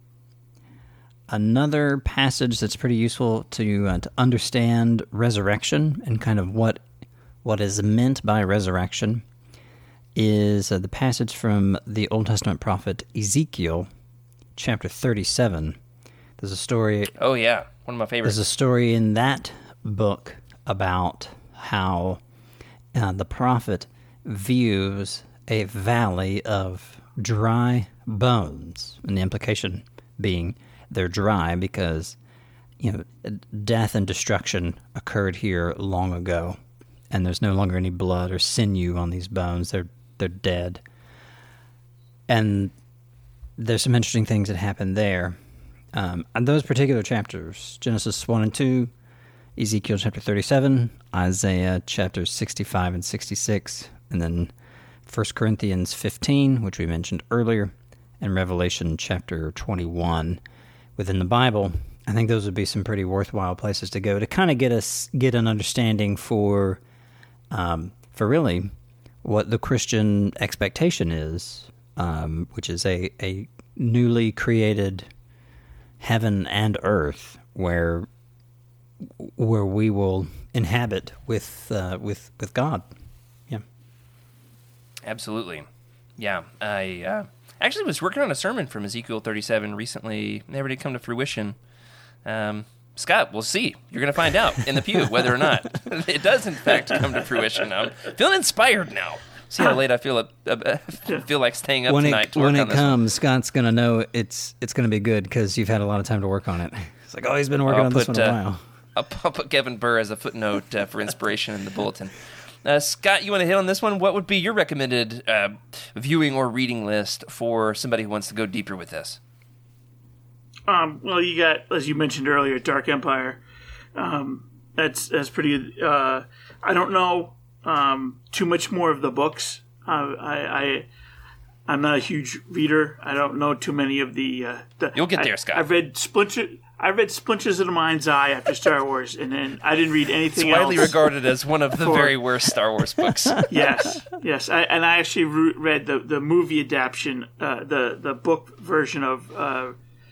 Speaker 4: Another passage that's pretty useful to uh, to understand resurrection and kind of what what is meant by resurrection is uh, the passage from the Old Testament prophet Ezekiel, chapter thirty-seven. There's a story.
Speaker 2: Oh yeah, one of my favorites.
Speaker 4: There's a story in that book about how uh, the prophet views a valley of dry bones, and the implication being they're dry because, you know, death and destruction occurred here long ago, and there's no longer any blood or sinew on these bones. They're they're dead. And there's some interesting things that happen there. Um, and those particular chapters, Genesis one and two, Ezekiel chapter thirty-seven, Isaiah chapters sixty-five and sixty-six, and then First Corinthians fifteen, which we mentioned earlier, and Revelation chapter twenty-one within the Bible. I think those would be some pretty worthwhile places to go to kind of get us get an understanding for, um, for really what the Christian expectation is, um, which is a, a newly created heaven and earth where where we will inhabit with uh, with with God. Yeah,
Speaker 2: absolutely. Yeah, I uh, actually was working on a sermon from Ezekiel thirty-seven recently. Never did come to fruition. Um, Scott, we'll see. You're going to find out in the pew whether or not it does, in fact, come to fruition. I'm feeling inspired now. See how late I feel uh, uh, feel like staying up
Speaker 4: when
Speaker 2: tonight
Speaker 4: it,
Speaker 2: to work
Speaker 4: when
Speaker 2: on
Speaker 4: it
Speaker 2: this
Speaker 4: comes,
Speaker 2: one.
Speaker 4: Scott's going to know it's it's going to be good because you've had a lot of time to work on it. It's like, oh, he's been working
Speaker 2: I'll
Speaker 4: on
Speaker 2: put,
Speaker 4: this one a
Speaker 2: uh,
Speaker 4: while.
Speaker 2: I'll, I'll put Kevin Burr as a footnote uh, for inspiration in the bulletin. Uh, Scott, you want to hit on this one? What would be your recommended uh, viewing or reading list for somebody who wants to go deeper with this?
Speaker 3: Um, well, you got, as you mentioned earlier, Dark Empire. Um, that's that's pretty. Uh, I don't know um, too much more of the books. Uh, I, I I'm not a huge reader. I don't know too many of the. Uh, the
Speaker 2: You'll get there,
Speaker 3: I,
Speaker 2: Scott.
Speaker 3: I've read Splinter. I read Splinters of the Mind's Eye after Star Wars, and then I didn't read anything
Speaker 2: It's widely
Speaker 3: else.
Speaker 2: regarded as one of the
Speaker 3: For-
Speaker 2: very worst Star Wars books.
Speaker 3: Yes, yes, I, and I actually re- read the, the movie adaptation, uh, the the book version of uh,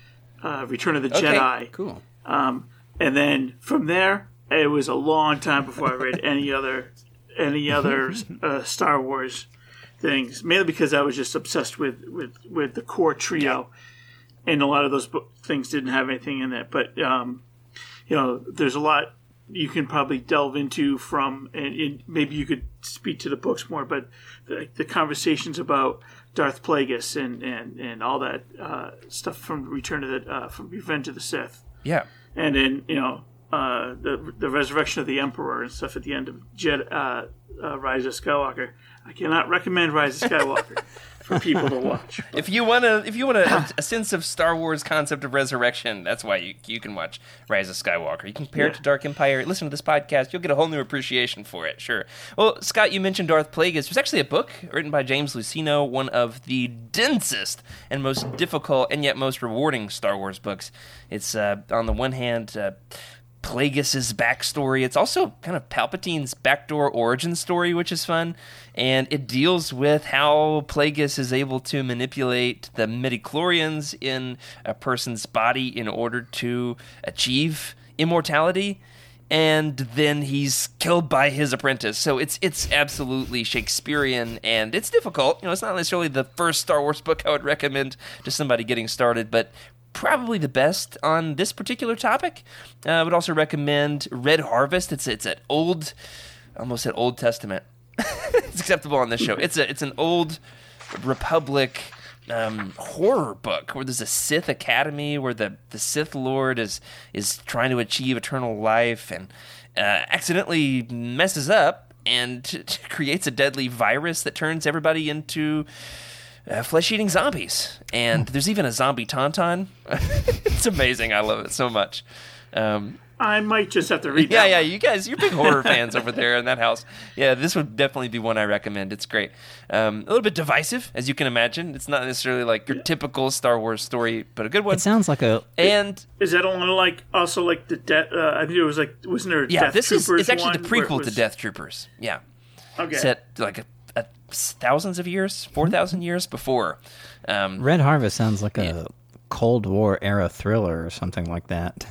Speaker 3: uh, Return of the
Speaker 2: Okay.
Speaker 3: Jedi.
Speaker 4: Cool.
Speaker 3: Um, and then from there, it was a long time before I read any other any other uh, Star Wars things. Mainly because I was just obsessed with, with, with the core trio, and a lot of those book things didn't have anything in it. But um, you know, there's a lot you can probably delve into from, and, and maybe you could speak to the books more. But the, the conversations about Darth Plagueis and, and, and all that uh, stuff from Return of the uh, from Revenge of the Sith.
Speaker 2: Yeah.
Speaker 3: And then, you know, uh, the the resurrection of the Emperor and stuff at the end of Jedi, uh, uh, Rise of Skywalker. I cannot recommend Rise of Skywalker for people to watch.
Speaker 2: If you want to, if you want a, a sense of Star Wars concept of resurrection, that's why you you can watch Rise of Skywalker. You can compare it
Speaker 3: Yeah.
Speaker 2: to Dark Empire. Listen to this podcast; you'll get a whole new appreciation for it. Sure. Well, Scott, you mentioned Darth Plagueis. There's actually a book written by James Luceno, one of the densest and most difficult and yet most rewarding Star Wars books. It's uh, on the one hand. Uh, Plagueis' backstory. It's also kind of Palpatine's backdoor origin story, which is fun. And it deals with how Plagueis is able to manipulate the midichlorians in a person's body in order to achieve immortality. And then he's killed by his apprentice. So it's it's absolutely Shakespearean, and it's difficult. You know, it's not necessarily the first Star Wars book I would recommend to somebody getting started, but probably the best on this particular topic. Uh, I would also recommend Red Harvest. It's it's an old, almost said Old Testament. It's acceptable on this show. It's a it's an old Republic um, horror book where there's a Sith academy where the, the Sith Lord is is trying to achieve eternal life and uh, accidentally messes up and t- t- creates a deadly virus that turns everybody into Uh, flesh-eating zombies, and there's even a zombie tauntaun. It's amazing. I love it so much. Um,
Speaker 3: I might just have to read
Speaker 2: yeah,
Speaker 3: that
Speaker 2: yeah.
Speaker 3: one.
Speaker 2: You guys, you're big horror fans over there in that house. Yeah, this would definitely be one I recommend. It's great. Um, a little bit divisive, as you can imagine. It's not necessarily like your typical Star Wars story, but a good one.
Speaker 4: It sounds like a
Speaker 2: And
Speaker 3: Is that only like also like the death? Uh, I think it was like wasn't there a
Speaker 2: yeah,
Speaker 3: Death
Speaker 2: this is
Speaker 3: Troopers
Speaker 2: it's actually the
Speaker 3: one where it
Speaker 2: prequel
Speaker 3: was-
Speaker 2: to Death Troopers. Yeah,
Speaker 3: Okay.
Speaker 2: set like a, a thousands of years, four thousand years before. Um,
Speaker 4: Red Harvest sounds like a Cold War era thriller or something like that.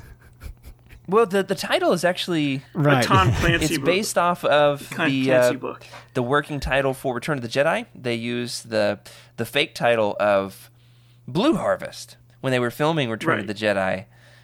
Speaker 2: well, the the title is actually
Speaker 3: A Tom Clancy
Speaker 2: it's
Speaker 3: book.
Speaker 2: based off of
Speaker 3: Tom
Speaker 2: the
Speaker 3: Clancy
Speaker 2: uh,
Speaker 3: book.
Speaker 2: the working title for Return of the Jedi. They used the the fake title of Blue Harvest when they were filming Return
Speaker 3: Right.
Speaker 2: of the Jedi.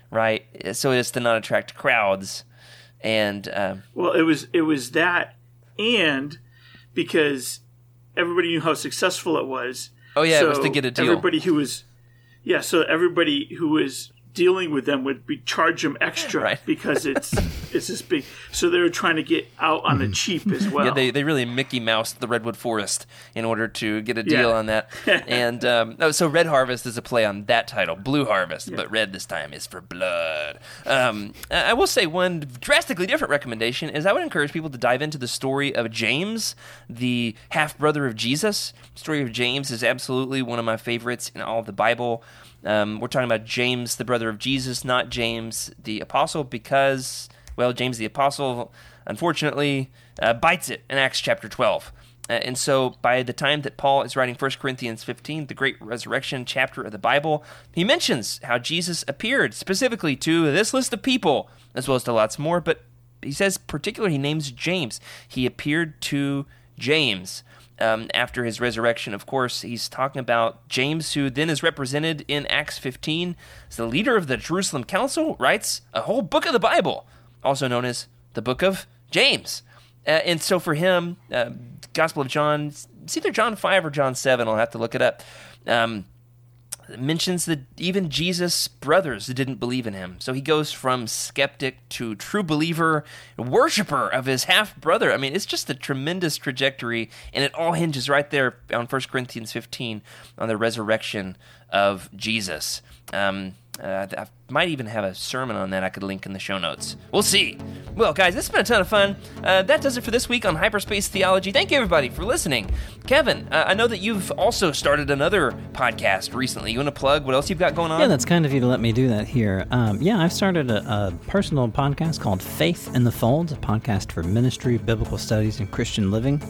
Speaker 2: right? So as to not attract crowds. And um,
Speaker 3: well, it was it was that, and because everybody knew how successful it was.
Speaker 2: Oh yeah,
Speaker 3: so
Speaker 2: it was to get a deal.
Speaker 3: Everybody who was, yeah, so everybody who was dealing with them would be charge them extra
Speaker 2: right.
Speaker 3: because it's it's this big. So they were trying to get out on the cheap as well.
Speaker 2: Yeah, they they really Mickey Moused the Redwood Forest in order to get a deal
Speaker 3: Yeah.
Speaker 2: on that. And um, oh, so Red Harvest is a play on that title, Blue Harvest, but red this time is for blood. Um, I will say one drastically different recommendation is I would encourage people to dive into the story of James, the half brother of Jesus. The story of James is absolutely one of my favorites in all of the Bible. Um, we're talking about James, the brother of Jesus, not James the Apostle, because, well, James the Apostle, unfortunately, uh, bites it in Acts chapter twelve. Uh, and so by the time that Paul is writing First Corinthians fifteen, the great resurrection chapter of the Bible, he mentions how Jesus appeared specifically to this list of people, as well as to lots more, but he says particularly he names James. He appeared to James. Um, after his resurrection, of course, he's talking about James, who then is represented in Acts fifteen as the leader of the Jerusalem Council, writes a whole book of the Bible, also known as the Book of James. Uh, and so for him, uh, Gospel of John, it's either John five or John seven, I'll have to look it up, um, mentions that even Jesus' brothers didn't believe in him. So he goes from skeptic to true believer, worshiper of his half-brother. I mean, it's just a tremendous trajectory, and it all hinges right there on First Corinthians fifteen on the resurrection of Jesus. Um, uh, I might even have a sermon on that I could link in the show notes. We'll see. Well, guys, this has been a ton of fun. Uh, that does it for this week on Hyperspace Theology. Thank you, everybody, for listening. Kevin, uh, I know that you've also started another podcast recently. You want to plug what else you've got going on?
Speaker 4: Yeah, that's kind of you to let me do that here. Um, yeah, I've started a, a personal podcast called Faith in the Fold, a podcast for ministry, biblical studies, and Christian living.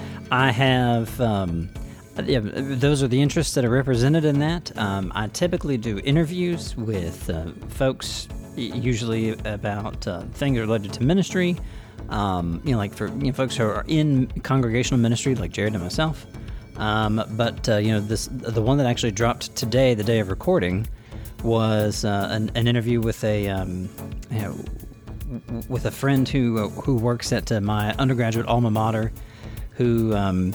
Speaker 4: I have... Um, Yeah, those are the interests that are represented in that. Um, I typically do interviews with uh, folks, usually about uh, things related to ministry. Um, you know, like for you know, folks who are in congregational ministry, like Jared and myself. Um, but uh, you know, this the one that actually dropped today, the day of recording, was uh, an, an interview with a um, you know, with a friend who uh, who works at uh, my undergraduate alma mater, who. Um,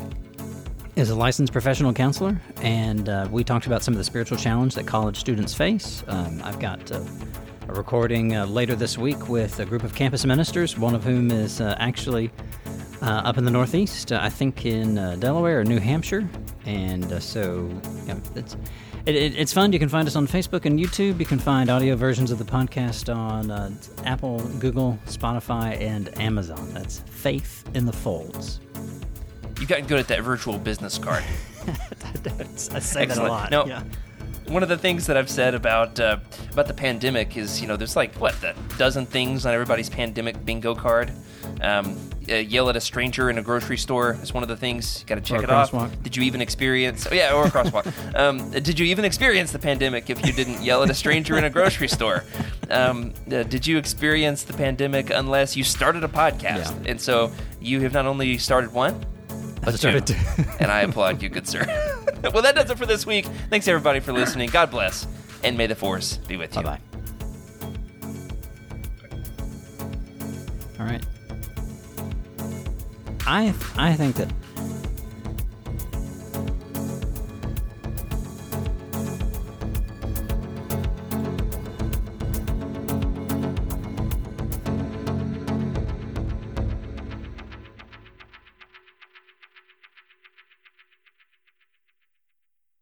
Speaker 4: is a licensed professional counselor, and uh, we talked about some of the spiritual challenge that college students face. Um, I've got uh, a recording uh, later this week with a group of campus ministers, one of whom is uh, actually uh, up in the Northeast, uh, I think in uh, Delaware or New Hampshire, and uh, so you know, it's it, it, it's fun. You can find us on Facebook and YouTube. You can find audio versions of the podcast on uh, Apple, Google, Spotify, and Amazon. That's Faith in the Folds.
Speaker 2: You've gotten good at that virtual business card.
Speaker 4: I say
Speaker 2: Excellent.
Speaker 4: that a lot.
Speaker 2: Now,
Speaker 4: yeah.
Speaker 2: one of the things that I've said about uh, about the pandemic is, you know, there's like, what, a dozen things on everybody's pandemic bingo card. Um, uh, yell at a stranger in a grocery store is one of the things. You got to check
Speaker 4: Or a
Speaker 2: it off.
Speaker 4: crosswalk.
Speaker 2: Did you even experience... Oh, yeah, or a crosswalk. um, did you even experience the pandemic if you didn't yell at a stranger in a grocery store? Um, uh, did you experience the pandemic unless you started a podcast?
Speaker 4: Yeah.
Speaker 2: And so you have not only started one,
Speaker 4: I started to.
Speaker 2: and I applaud you, good sir. Well, that does it for this week. Thanks, everybody, for listening. God bless, and may the force be with you.
Speaker 4: Bye-bye. All right. I I think that